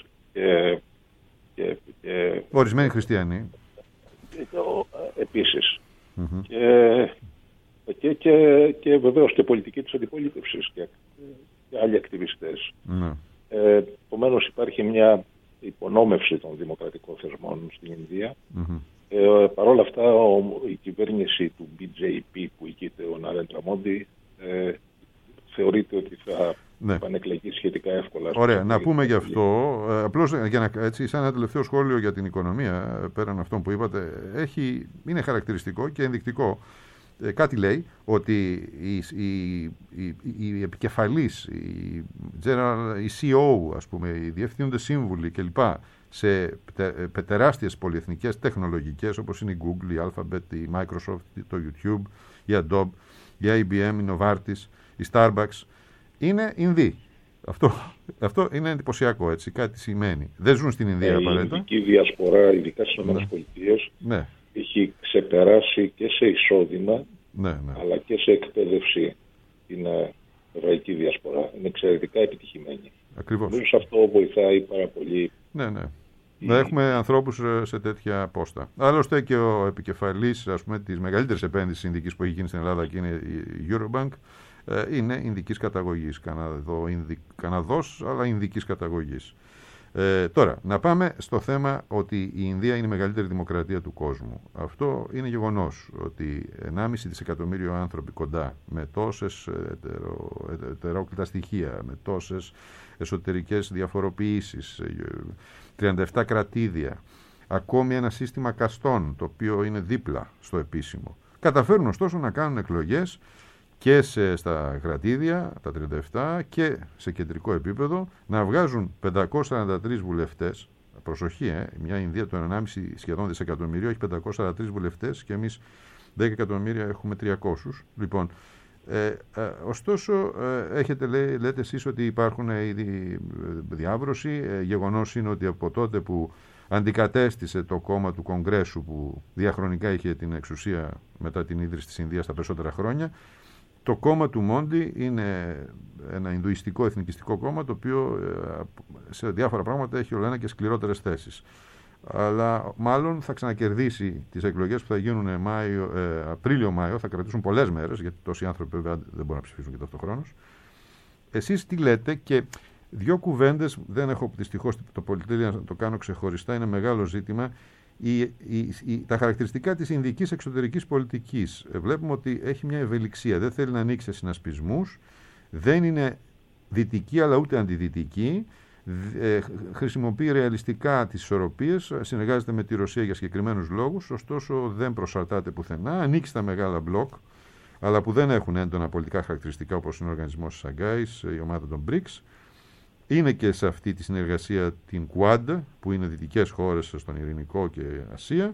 και ορισμένοι χριστιανοί επίσης. Και βεβαίως και πολιτική της αντιπολίτευσης και άλλοι ακτιβιστές. Επομένως υπάρχει μια υπονόμευση των δημοκρατικών θεσμών στην Ινδία. Παρ' όλα αυτά η κυβέρνηση του BJP που ηγείται ο Ναρέντρα Μόντι θεωρείται ότι θα επανεκλεγεί σχετικά εύκολα. Ωραία, να πούμε γι' αυτό, απλώς έτσι, σαν ένα τελευταίο σχόλιο για την οικονομία, πέραν αυτών που είπατε, είναι χαρακτηριστικό και ενδεικτικό. Κάτι λέει ότι οι επικεφαλής, οι CEO, ας πούμε, οι διευθύνοντες σύμβουλοι κλπ. Σε τεράστιες πολυεθνικές τεχνολογικές όπως είναι η Google, η Alphabet, η Microsoft, το YouTube, η Adobe, η IBM, η Novartis, η Starbucks, είναι Ινδοί. Αυτό είναι εντυπωσιακό, έτσι, κάτι σημαίνει. Δεν ζουν στην Ινδία απαραίτητα. Η Ινδική διασπορά, ειδικά στις ΗΠΑ, έχει ξεπεράσει και σε εισόδημα, αλλά και σε εκπαίδευση την εβραϊκή διασπορά. Είναι εξαιρετικά επιτυχημένη. Ακριβώς. Νομίζω αυτό βοηθάει πάρα πολύ. Να έχουμε ανθρώπους σε τέτοια πόστα. Άλλωστε και ο επικεφαλής, ας πούμε, της μεγαλύτερης επένδυσης Ινδικής που έχει γίνει στην Ελλάδα και είναι η Eurobank, είναι Ινδικής καταγωγής. Καναδός, αλλά Ινδικής καταγωγής. Τώρα, να πάμε στο θέμα ότι η Ινδία είναι η μεγαλύτερη δημοκρατία του κόσμου. Αυτό είναι γεγονός, ότι 1,5 δισεκατομμύριο άνθρωποι κοντά, με τόσες ετερόκλητα στοιχεία, με τόσες εσωτερικές διαφοροποιήσεις, 37 κρατήδια, ακόμη ένα σύστημα καστών, το οποίο είναι δίπλα στο επίσημο. Καταφέρουν ωστόσο να κάνουν εκλογές και στα κρατήδια, τα 37, και σε κεντρικό επίπεδο, να βγάζουν 543 βουλευτές. Προσοχή, μια Ινδία των 1,5 σχεδόν δισεκατομμυρίου έχει 543 βουλευτές και εμείς 10 εκατομμύρια έχουμε 300. Λοιπόν, ωστόσο, λέτε εσείς ότι υπάρχουν ήδη διάβρωση. Γεγονός είναι ότι από τότε που αντικατέστησε το κόμμα του Κογκρέσου, που διαχρονικά είχε την εξουσία μετά την ίδρυση της Ινδίας τα περισσότερα χρόνια, το κόμμα του Μόντι είναι ένα ινδουιστικό εθνικιστικό κόμμα, το οποίο σε διάφορα πράγματα έχει όλο ένα και σκληρότερες θέσεις. Αλλά μάλλον θα ξανακερδίσει τις εκλογές που θα γίνουν Απρίλιο-Μάιο, θα κρατήσουν πολλές μέρες, γιατί τόσοι άνθρωποι βέβαια δεν μπορούν να ψηφίσουν και ταυτοχρόνως. Εσείς τι λέτε? Και δύο κουβέντες, δεν έχω δυστυχώς το πολυτέλεια να το κάνω ξεχωριστά, είναι μεγάλο ζήτημα. Τα χαρακτηριστικά της ινδικής εξωτερικής πολιτικής. Βλέπουμε ότι έχει μια ευελιξία, δεν θέλει να ανοίξει σε συνασπισμούς, δεν είναι δυτική αλλά ούτε αντιδυτική, χρησιμοποιεί ρεαλιστικά τις ισορροπίες, συνεργάζεται με τη Ρωσία για συγκεκριμένους λόγους, ωστόσο δεν προσαρτάται πουθενά, ανήκει στα μεγάλα μπλοκ, αλλά που δεν έχουν έντονα πολιτικά χαρακτηριστικά, όπως είναι ο οργανισμός της Σαγκάης, η ομάδα των BRICS. Είναι και σε αυτή τη συνεργασία την Quad, που είναι δυτικές χώρες στον Ειρηνικό και Ασία.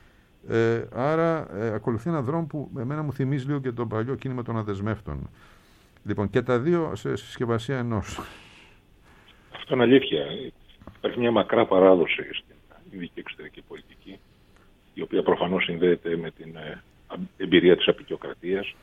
Άρα ακολουθεί έναν δρόμο που εμένα μου θυμίζει λίγο και το παλιό κίνημα των αδεσμεύτων. Λοιπόν, και τα δύο σε συσκευασία ενός. Αυτό είναι αλήθεια. Υπάρχει μια μακρά παράδοση στην ινδική εξωτερική πολιτική, η οποία προφανώς συνδέεται με την εμπειρία της αποικιοκρατίας.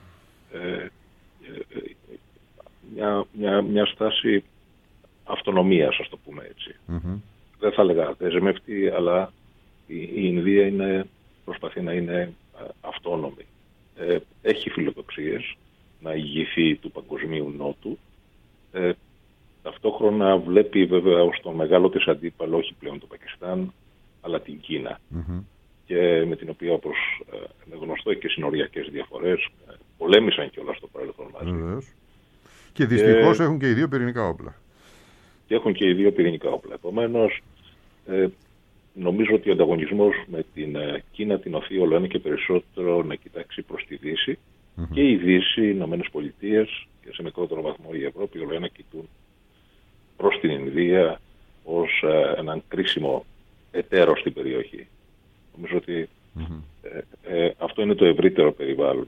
Μια στάση αυτονομίας, ας το πούμε έτσι. Δεν θα έλεγα δεσμευτή, αλλά η Ινδία προσπαθεί να είναι αυτόνομη. Έχει φιλοδοξίες να ηγηθεί του παγκοσμίου νότου. Ταυτόχρονα βλέπει βέβαια ως τον μεγάλο της αντίπαλο όχι πλέον το Πακιστάν, αλλά την Κίνα. Και με την οποία, όπως είναι γνωστό, και συνοριακές διαφορές πολέμησαν κιόλας στο παρελθόν μαζί. Και δυστυχώς έχουν και οι δύο πυρηνικά όπλα. Και έχουν και οι δύο πυρηνικά όπλα. Επομένως, νομίζω ότι ο ανταγωνισμός με την Κίνα την οθεί όλο ένα και περισσότερο να κοιτάξει προς τη Δύση, και η Δύση, οι Ηνωμένες Πολιτείες και σε μικρότερο βαθμό η Ευρώπη, όλο ένα κοιτούν προς την Ινδία ως έναν κρίσιμο εταίρο στην περιοχή. Νομίζω ότι αυτό είναι το ευρύτερο περιβάλλον.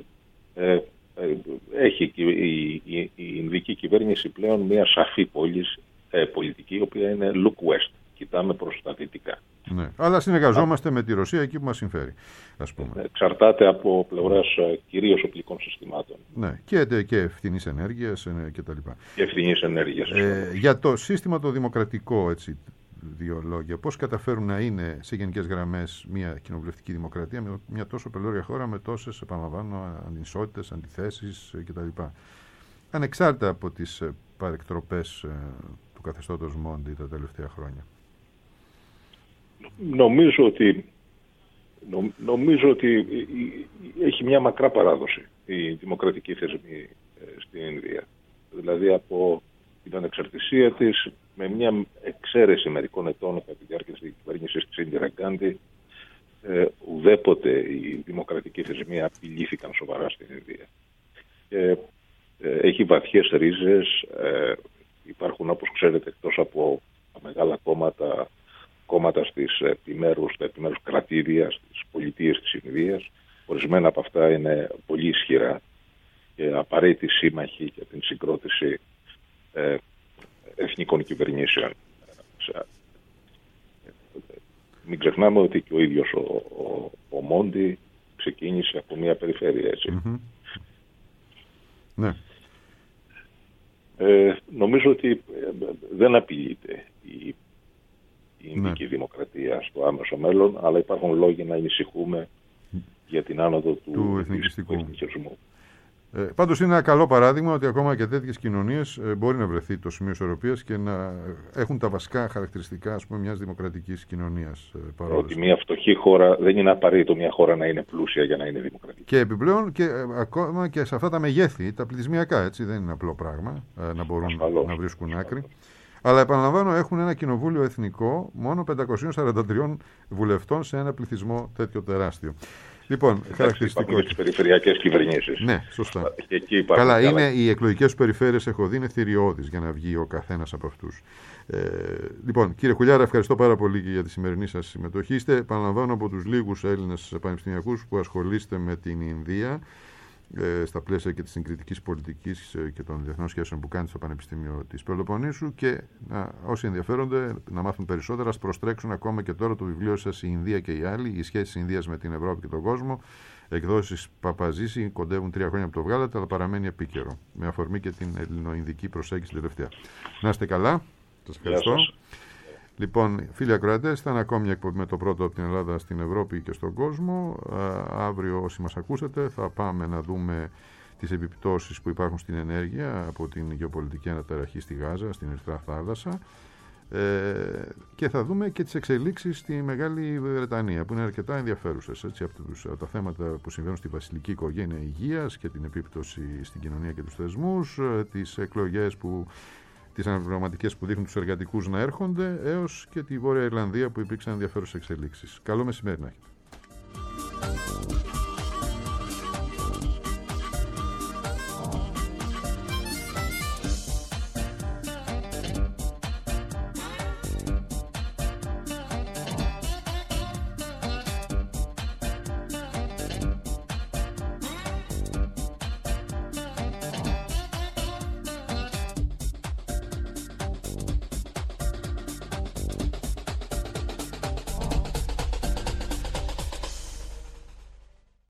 Έχει η Ινδική κυβέρνηση πλέον μια σαφή πολιτική, η οποία είναι look west. Κοιτάμε προς τα δυτικά. Ναι. Αλλά συνεργαζόμαστε με τη Ρωσία εκεί που μας συμφέρει, ας πούμε. Εξαρτάται από πλευράς κυρίως οπλικών συστημάτων. Ναι, και ευθυνής ενέργειας κτλ. Και ευθυνής ενέργειας. Για το σύστημα το δημοκρατικό, έτσι, δύο λόγια. Πώς καταφέρουν να είναι σε γενικές γραμμές μια κοινοβουλευτική δημοκρατία με μια τόσο πελώρια χώρα, με τόσες, επαναλαμβάνω, ανισότητες, αντιθέσεις κτλ. Ανεξάρτητα από τις παρεκτροπές του καθεστώτος Μόντι τα τελευταία χρόνια. Νομίζω ότι έχει μια μακρά παράδοση η δημοκρατική θεσμή στην Ινδία. Δηλαδή από την ανεξαρτησία της, με μια εξαίρεση μερικών ετών κατά τη διάρκεια της κυβέρνησης της Ίντιρα Γκάντι, ουδέποτε οι δημοκρατικοί θεσμοί απειλήθηκαν σοβαρά στην Ινδία. Και έχει βαθιές ρίζες. Υπάρχουν, όπως ξέρετε, εκτός από τα μεγάλα κόμματα στα επιμέρους κρατήδια, στις πολιτείες της Ινδίας. Ορισμένα από αυτά είναι πολύ ισχυρά και απαραίτητη σύμμαχοι για την συγκρότηση εθνικών κυβερνήσεων. Μην ξεχνάμε ότι και ο ίδιος ο Μόντι ξεκίνησε από μια περιφέρεια, έτσι. Ναι. Νομίζω ότι δεν απειλείται η Ινδική δημοκρατία στο άμεσο μέλλον, αλλά υπάρχουν λόγοι να ανησυχούμε για την άνοδο του εθνικισμού. Πάντως είναι ένα καλό παράδειγμα ότι ακόμα και τέτοιες κοινωνίες μπορεί να βρεθεί το σημείο ισορροπίας και να έχουν τα βασικά χαρακτηριστικά, ας πούμε, μιας δημοκρατικής κοινωνίας. Ότι μια φτωχή χώρα δεν είναι απαραίτητο μια χώρα να είναι πλούσια για να είναι δημοκρατική. Και επιπλέον και ακόμα και σε αυτά τα μεγέθη, τα πληθυσμιακά, έτσι, δεν είναι απλό πράγμα να μπορούν να βρίσκουν άκρη. Αλλά επαναλαμβάνω, έχουν ένα κοινοβούλιο εθνικό μόνο 543 βουλευτών σε ένα πληθυσμό τέτοιο τεράστιο. Λοιπόν, χαρακτηριστικό. Υπάρχουν τις περιφερειακές κυβερνήσεις. Ναι, σωστά. Καλά, οι εκλογικές περιφέρειες, έχω δει, είναι θηριώδεις για να βγει ο καθένας από αυτούς. Λοιπόν, κύριε Χουλιάρα, ευχαριστώ πάρα πολύ και για τη σημερινή σας συμμετοχή. Είστε, επαναλαμβάνω, από τους λίγους Έλληνες πανεπιστημιακούς που ασχολείστε με την Ινδία στα πλαίσια και της συγκριτικής πολιτικής και των διεθνών σχέσεων που κάνετε στο Πανεπιστήμιο της Πελοποννήσου, και όσοι ενδιαφέρονται να μάθουν περισσότερα, ας προστρέξουν ακόμα και τώρα το βιβλίο σας «Η Ινδία και οι άλλοι. Η σχέση της Ινδίας με την Ευρώπη και τον κόσμο». Εκδόσεις Παπαζήση, κοντεύουν 3 χρόνια που το βγάλατε, αλλά παραμένει επίκαιρο, με αφορμή και την ελληνοϊνδική προσέγγιση τελευταία. Να είστε καλά. Σας ευχαριστώ. Λοιπόν, φίλοι ακροατές, ήταν ακόμη μια εκπομπή με το πρώτο από την Ελλάδα στην Ευρώπη και στον κόσμο. Αύριο, όσοι μας ακούσατε, θα πάμε να δούμε τις επιπτώσεις που υπάρχουν στην ενέργεια από την γεωπολιτική αναταραχή στη Γάζα, στην Ερυθρά Θάλασσα, και θα δούμε και τις εξελίξεις στη Μεγάλη Βρετανία, που είναι αρκετά ενδιαφέρουσες, έτσι, από τα θέματα που συμβαίνουν στη βασιλική οικογένεια υγείας και την επίπτωση στην κοινωνία και τους θεσμούς, τις εκλογές τις αναπληρωματικές που δείχνουν τους εργατικούς να έρχονται, έως και τη Βόρεια Ιρλανδία που υπήρξαν ενδιαφέρουσες εξελίξεις. Καλό μεσημέρι να έχετε.